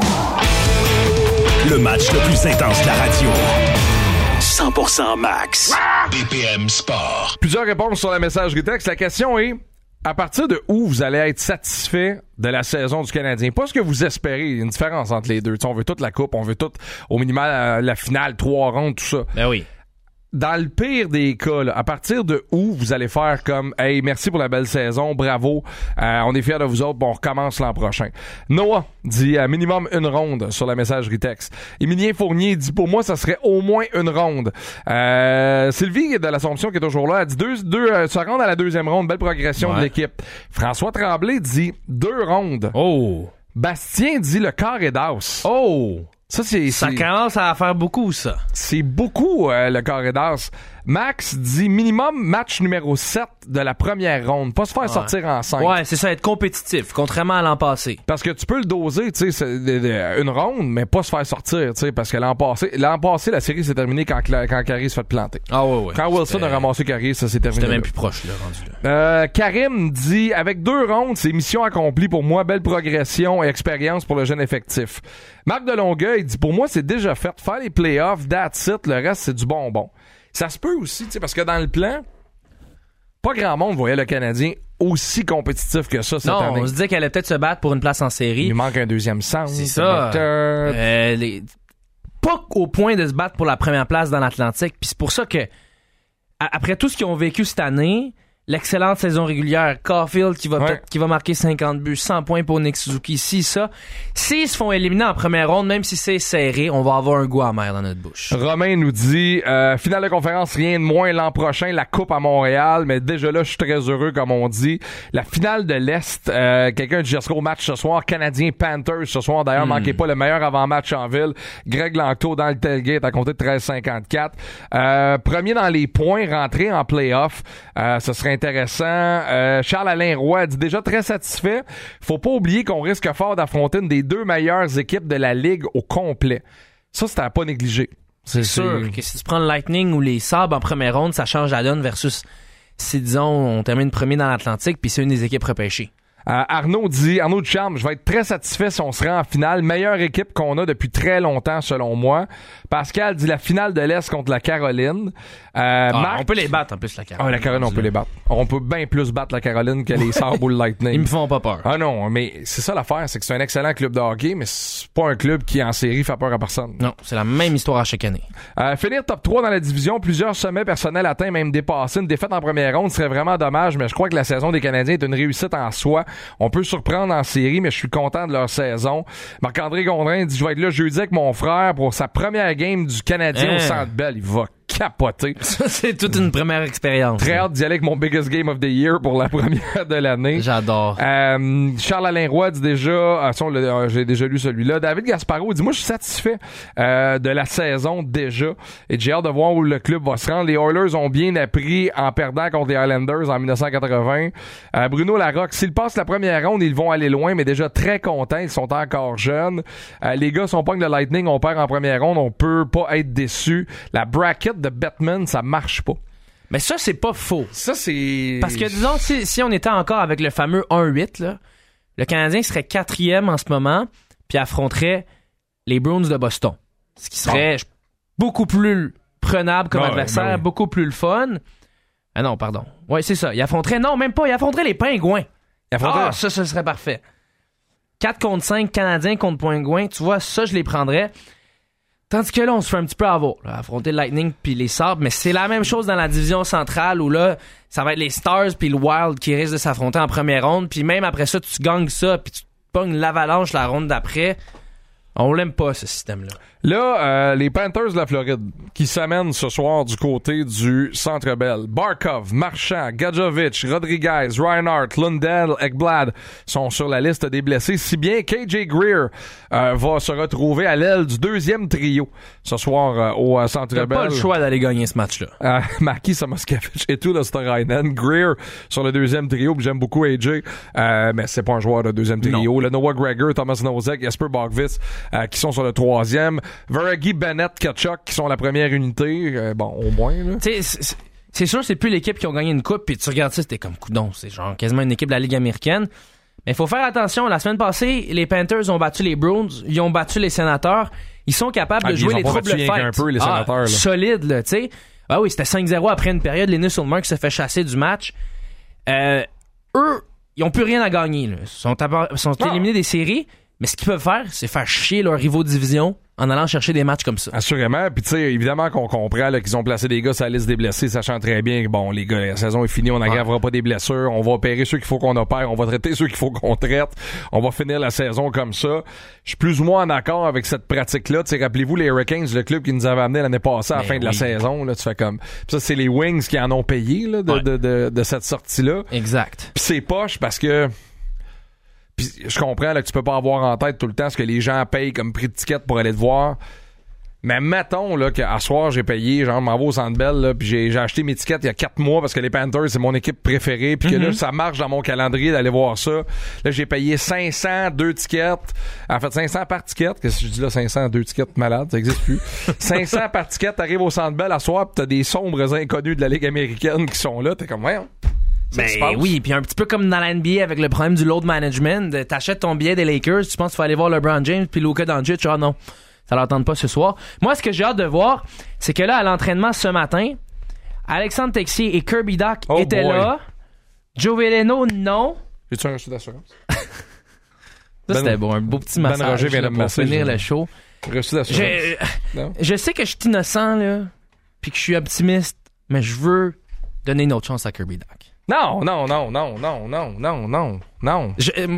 Le match le plus intense de la radio. cent pour cent Max. B P M Sport. Plusieurs réponses sur la messagerie texte. La question est, à partir de où vous allez être satisfait de la saison du Canadien? Pas ce que vous espérez. Il y a une différence entre les deux. T'sais, on veut toute la coupe, on veut toute, au minimum, la, la finale, trois rondes, tout ça. Ben oui. dans le pire des cas, là, à partir de où vous allez faire comme « Hey, merci pour la belle saison, bravo, euh, on est fiers de vous autres, bon, on recommence l'an prochain. » Noah dit euh, minimum une ronde sur la messagerie texte. Émilien Fournier dit « Pour moi, ça serait au moins une ronde. Euh, » Sylvie de l'Assomption qui est toujours là, elle dit deux, deux, euh, se rendre à la deuxième ronde, belle progression ouais. de l'équipe. François Tremblay dit deux rondes. Oh! Bastien dit le carré d'as. Oh! Ça, c'est, ça c'est... commence à faire beaucoup, ça. C'est beaucoup, euh, le carré d'as. Max dit minimum match numéro sept de la première ronde. Pas se faire ouais. sortir en cinq. Ouais, c'est ça, être compétitif, contrairement à l'an passé. Parce que tu peux le doser, tu sais, une ronde, mais pas se faire sortir, tu sais, parce que l'an passé, l'an passé, la série s'est terminée quand, quand Carey se fait planter. Ah ouais, ouais. Quand Wilson a ramassé Carey, ça s'est terminé. C'était même là. plus proche, là, rendu là. Euh, Karim dit, avec deux rondes, c'est mission accomplie pour moi, belle progression et expérience pour le jeune effectif. Marc de Longueuil dit, pour moi, c'est déjà fait. Faire les playoffs, that's it, le reste, c'est du bonbon. Ça se peut aussi, tu sais, parce que dans le plan, pas grand monde voyait le Canadien aussi compétitif que ça cette non, année. On se disait qu'elle allait peut-être se battre pour une place en série. Il manque un deuxième sens. C'est ça. Euh, les... Pas au point de se battre pour la première place dans l'Atlantique. Puis c'est pour ça que, après tout ce qu'ils ont vécu cette année, l'excellente saison régulière, Caulfield qui va, ouais. qui va marquer cinquante buts, cent points pour Nick Suzuki, si ça, s'ils se font éliminer en première ronde, même si c'est serré, on va avoir un goût amer dans notre bouche. Romain nous dit, euh, finale de conférence, rien de moins l'an prochain, la coupe à Montréal, mais déjà là, je suis très heureux, comme on dit. La finale de l'Est, euh, quelqu'un dit, au match ce soir, Canadien-Panthers ce soir, d'ailleurs, mm. manquez pas le meilleur avant-match en ville, Greg Langto dans le tailgate à compter de treize cinquante-quatre. Euh, premier dans les points, rentré en play-off, euh, ce serait intéressant. Euh, Charles-Alain Roy dit déjà très satisfait. Faut pas oublier qu'on risque fort d'affronter une des deux meilleures équipes de la Ligue au complet. Ça, c'est à pas négliger. C'est, c'est sûr c'est... que si tu prends le Lightning ou les Sabres en première ronde, ça change la donne versus si, disons, on termine premier dans l'Atlantique puis c'est une des équipes repêchées. Euh, Arnaud dit, Arnaud Ducharme, je vais être très satisfait si on se rend en finale. Meilleure équipe qu'on a depuis très longtemps, selon moi. Pascal dit la finale de l'Est contre la Caroline. Euh, ah, Marc... On peut les battre, en plus, la Caroline. Ah, la Caroline, on peut les battre. On peut bien plus battre la Caroline que les Sabres ou le Lightning. Ils me font pas peur. Ah non, mais c'est ça l'affaire, c'est que c'est un excellent club de hockey, mais c'est pas un club qui, en série, fait peur à personne. Non, c'est la même histoire à chaque année. Euh, finir top trois dans la division, plusieurs sommets personnels atteints, même dépassés. Une défaite en première ronde serait vraiment dommage, mais je crois que la saison des Canadiens est une réussite en soi. On peut surprendre en série, mais je suis content de leur saison. Marc-André Gondrin dit, je vais être là jeudi avec mon frère pour sa première game du Canadien hein? au Centre Bell. Il va capoter. Ça, c'est toute une première expérience. Très hâte d'y aller avec mon biggest game of the year pour la première de l'année. J'adore. Euh, Charles-Alain Roy dit déjà, ah, ça, on l'a, j'ai déjà lu celui-là. David Gasparo dit, moi, je suis satisfait euh, de la saison déjà et j'ai hâte de voir où le club va se rendre. Les Oilers ont bien appris en perdant contre les Islanders en dix-neuf cent quatre-vingts. Euh, Bruno Larocque, s'ils passent la première ronde, ils vont aller loin, mais déjà très contents. Ils sont encore jeunes. Euh, les gars sont pas que le Lightning, on perd en première ronde, on peut pas être déçus. La bracket de Bettman, ça marche pas. Mais ça, c'est pas faux. Ça, c'est... Parce que, disons, si, si on était encore avec le fameux un huit, là, le Canadien serait quatrième en ce moment, puis affronterait les Bruins de Boston. Ce qui serait oh. beaucoup plus prenable comme ah, adversaire, ben oui. beaucoup plus le fun. Ah non, pardon. Ouais, c'est ça. Il affronterait... Non, même pas. Il affronterait les Pingouins. Il affronterait... Ah, ça, ce serait parfait. quatre contre cinq, Canadiens contre Pingouins. Tu vois, ça, je les prendrais. Tandis que là, on se fait un petit peu avoir, là, affronter le Lightning puis les Sabres, mais c'est la même chose dans la division centrale où là, ça va être les Stars puis le Wild qui risquent de s'affronter en première ronde, puis même après ça, tu gagnes ça puis tu te pognes l'Avalanche la ronde d'après. On l'aime pas, ce système-là. Là, euh, les Panthers de la Floride qui s'amènent ce soir du côté du Centre Bell. Barkov, Marchand, Gadjovich, Rodriguez, Reinhardt, Lundell, Ekblad sont sur la liste des blessés. Si bien K J Greer euh, va se retrouver à l'aile du deuxième trio ce soir euh, au euh, Centre Bell. T'as pas le choix d'aller gagner ce match-là. Euh, Maki Samoskevich et tout le Starainen. Greer sur le deuxième trio. Puis j'aime beaucoup A J, euh, mais c'est pas un joueur de deuxième trio. Non. Le Noah Gregor, Thomas Nosek, Jesper Bogvitz euh, qui sont sur le troisième. Verhaeghe, Bennett, Tkachuk qui sont la première unité. Euh, bon, au moins. Tu sais, c'est, c'est sûr, c'est plus l'équipe qui ont gagné une coupe. Puis tu regardes ça, c'était comme coudon. C'est genre quasiment une équipe de la Ligue américaine. Mais il faut faire attention. La semaine passée, les Panthers ont battu les Bruins. Ils ont battu les Sénateurs. Ils sont capables ah, de jouer les troubles fêtes. Un peu, les ah, sénateurs, solide, là, tu sais. Ah oui, c'était cinq zéro après une période. Linus Ullmark se fait chasser du match. Euh, eux, ils ont plus rien à gagner. Là. Ils sont, à, sont éliminés des séries. Mais ce qu'ils peuvent faire, c'est faire chier leurs rivaux de division en allant chercher des matchs comme ça. Assurément. Puis tu sais, évidemment qu'on comprend là, qu'ils ont placé des gars sur la liste des blessés, sachant très bien que bon, les gars, la saison est finie, on n'aggravera ouais. pas des blessures, on va opérer ceux qu'il faut qu'on opère, on va traiter ceux qu'il faut qu'on traite, on va finir la saison comme ça. Je suis plus ou moins en accord avec cette pratique-là. Tu sais, rappelez-vous les Hurricanes, le club qui nous avait amené l'année passée à la ben fin oui. de la saison. Là, tu fais comme. Pis ça, c'est les Wings qui en ont payé là, de, ouais. de, de, de cette sortie-là. Exact. Puis c'est poche parce que. Puis je comprends là, que tu peux pas avoir en tête tout le temps ce que les gens payent comme prix de ticket pour aller te voir. Mais mettons là qu'à soir j'ai payé, genre je m'en vais au Centre Bell là, puis j'ai, j'ai acheté mes tickets il y a quatre mois parce que les Panthers c'est mon équipe préférée, puis que mm-hmm. là ça marche dans mon calendrier d'aller voir ça. Là j'ai payé cinq cents deux tickets, en fait cinq cents par ticket. Qu'est-ce que je dis là, cinq cents deux tickets malade, ça existe plus. cinq cents par ticket, t'arrives au Centre Bell à soir, puis t'as des sombres inconnus de la Ligue américaine qui sont là, t'es comme ouais. Ben oui, puis un petit peu comme dans la N B A avec le problème du load management, t'achètes ton billet des Lakers, tu penses qu'il faut aller voir LeBron James puis Luka Doncic, ah non. Ça leur tente pas ce soir. Moi, ce que j'ai hâte de voir, c'est que là, à l'entraînement ce matin, Alexandre Texier et Kirby Dach oh étaient boy. là. Joe Veleno, non. J'ai-tu un reçu d'assurance? Ça, ben, c'était bon. Un beau petit massage ben Roger vient là, de pour masser, finir je... le show. Reçu d'assurance. Je, je sais que je suis innocent, là, puis que je suis optimiste, mais je veux donner une autre chance à Kirby Dach. Non, non, non, non, non, non, non, non, non. Je... Euh,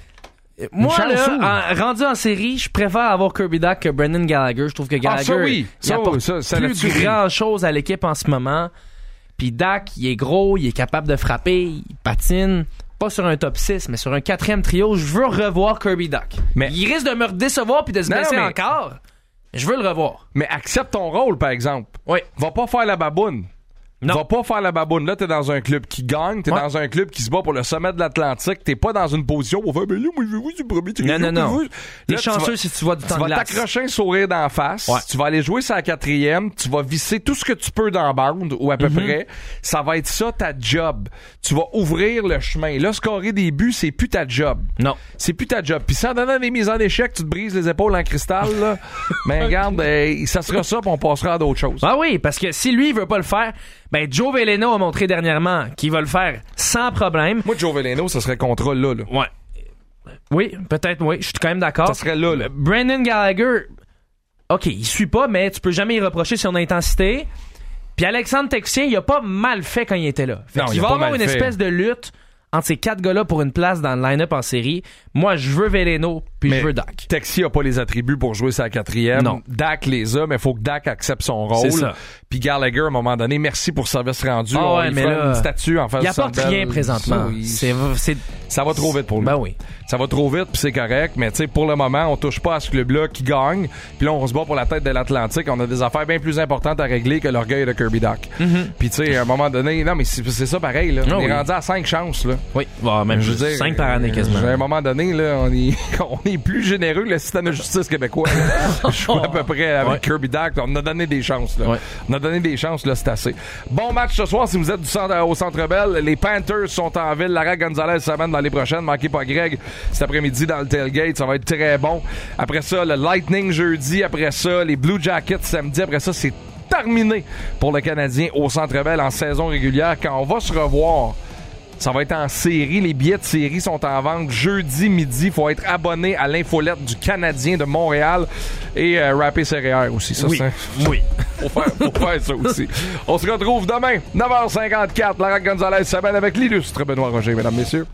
Moi, là, en, rendu en série, je préfère avoir Kirby Dach que Brendan Gallagher. Je trouve que Gallagher, ah, ça, oui. il ça, apporte ça, ça, plus grand-chose à l'équipe en ce moment. Puis Dach, il est gros, il est capable de frapper, il patine. Pas sur un top six, mais sur un quatrième trio. Je veux revoir Kirby Dach. Mais il risque de me décevoir puis de se blesser mais... encore. Je veux le revoir. Mais accepte ton rôle, par exemple. Oui. Va pas faire la baboune. Non. Va pas faire la baboune. Là, t'es dans un club qui gagne, t'es ouais. dans un club qui se bat pour le sommet de l'Atlantique, t'es pas dans une position pour faire, ben là, moi, je veux vous du premier trio. Non, non, non. Là, t'es chanceux vas, si tu vois du temps de glace. Tu vas t'accrocher un sourire d'en face, ouais. tu vas aller jouer sur la quatrième, tu vas visser tout ce que tu peux dans bound, ou à peu mm-hmm. près. Ça va être ça, ta job. Tu vas ouvrir le chemin. Là, scorer des buts, c'est plus ta job. Non. C'est plus ta job. Puis sans donner des mises en échec, tu te brises les épaules en cristal, là. Mais regarde, euh, ça sera ça, puis on passera à d'autres choses. Ah oui, parce que si lui, il veut pas le faire, ben, Joe Veleno a montré dernièrement qu'il va le faire sans problème. Moi, Joe Veleno, ça serait contrat là, là. Ouais. Oui, peut-être, oui. Je suis quand même d'accord. Ça serait là, là. Brendan Gallagher, OK, il suit pas, mais tu peux jamais y reprocher son intensité. Puis Alexandre Texier, il a pas mal fait quand il était là. Fait non, il va avoir une fait. espèce de lutte entre ces quatre gars-là pour une place dans le line-up en série. Moi, je veux Veleno, puis mais je veux Dach. Texier a pas les attributs pour jouer sa quatrième. Non. Dach les a, mais il faut que Dach accepte son rôle. C'est ça. Puis Gallagher, à un moment donné, merci pour le service rendu. Oh, on ouais, lui mais fera là, une statue en face il apporte rien présentement. Ça, il... c'est, c'est... ça va trop vite pour lui. Ben oui. Ça va trop vite, puis c'est correct. Mais tu sais, pour le moment, on touche pas à ce club-là qui gagne. Puis là, on se bat pour la tête de l'Atlantique. On a des affaires bien plus importantes à régler que l'orgueil de Kirby Dach. Mm-hmm. Puis tu sais, à un moment donné, non, mais c'est, c'est ça pareil. Là. Oh, on oui. est rendu à cinq chances. Là. Oui, bon, même je veux dire, cinq par année quasiment. À un moment donné, là, on est, on est plus généreux que le système de justice québécois. Je suis à peu près avec ouais. Kirby Dach. On a donné des chances. Là. Ouais. On a donné des chances, là, c'est assez. Bon match ce soir si vous êtes du centre, au Centre Bell. Les Panthers sont en ville. Lara Gonzalez s'amène dans les prochaines. Manquez pas Greg cet après-midi dans le tailgate. Ça va être très bon. Après ça, le Lightning jeudi. Après ça, les Blue Jackets samedi. Après ça, c'est terminé pour le Canadien au Centre Bell en saison régulière. Quand on va se revoir, ça va être en série. Les billets de série sont en vente jeudi midi. Il faut être abonné à l'infolette du Canadien de Montréal et euh, rapper céréales aussi. Ça, oui. C'est... oui. Faut faire, faut faire ça aussi. On se retrouve demain, neuf heures cinquante-quatre. Lara Gonzalez s'amène avec l'illustre Benoît Roger, mesdames, messieurs.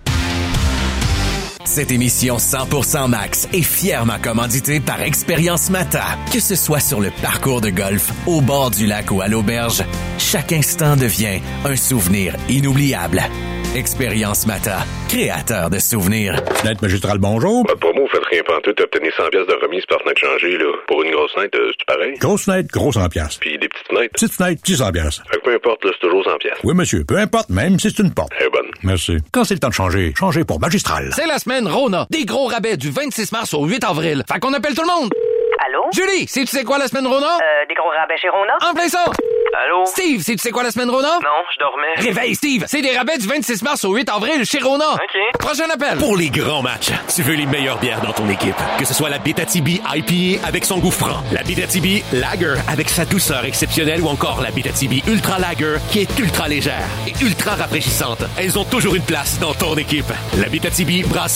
Cette émission cent pour cent Max est fièrement commanditée par Expérience Mata. Que ce soit sur le parcours de golf, au bord du lac ou à l'auberge, chaque instant devient un souvenir inoubliable. Expérience Mata, créateur de souvenirs. Fenêtre magistral, bonjour. Bah, pour moi, vous faites rien pantoute, obtenir cent piastres de remise par fenêtre changée, là. Pour une grosse fenêtre, euh, c'est pareil? Grosse fenêtre, gros cent piastres. Puis des petites fenêtres? Petites fenêtres, petits cent piastres. Fait que peu importe, là, c'est toujours cent piastres. Oui, monsieur, peu importe, même si c'est une porte. Elle est bonne. Merci. Quand c'est le temps de changer, changez pour magistral. C'est la semaine Rona. Des gros rabais du vingt-six mars au huit avril. Fait qu'on appelle tout le monde. Allô? Julie, sais-tu c'est quoi la semaine Rona? Euh, des gros rabais chez Rona? En plein ça! Allô? Steve, sais-tu c'est quoi la semaine Rona? Non, je dormais. Réveille, Steve! C'est des rabais du vingt-six mars au huit avril chez Rona. OK. Prochain appel. Pour les grands matchs, tu veux les meilleures bières dans ton équipe. Que ce soit la Abitibi I P A avec son goût franc, la Abitibi Lager avec sa douceur exceptionnelle ou encore la Abitibi Ultra Lager qui est ultra légère et ultra rafraîchissante. Elles ont toujours une place dans ton équipe. La Abitibi brasse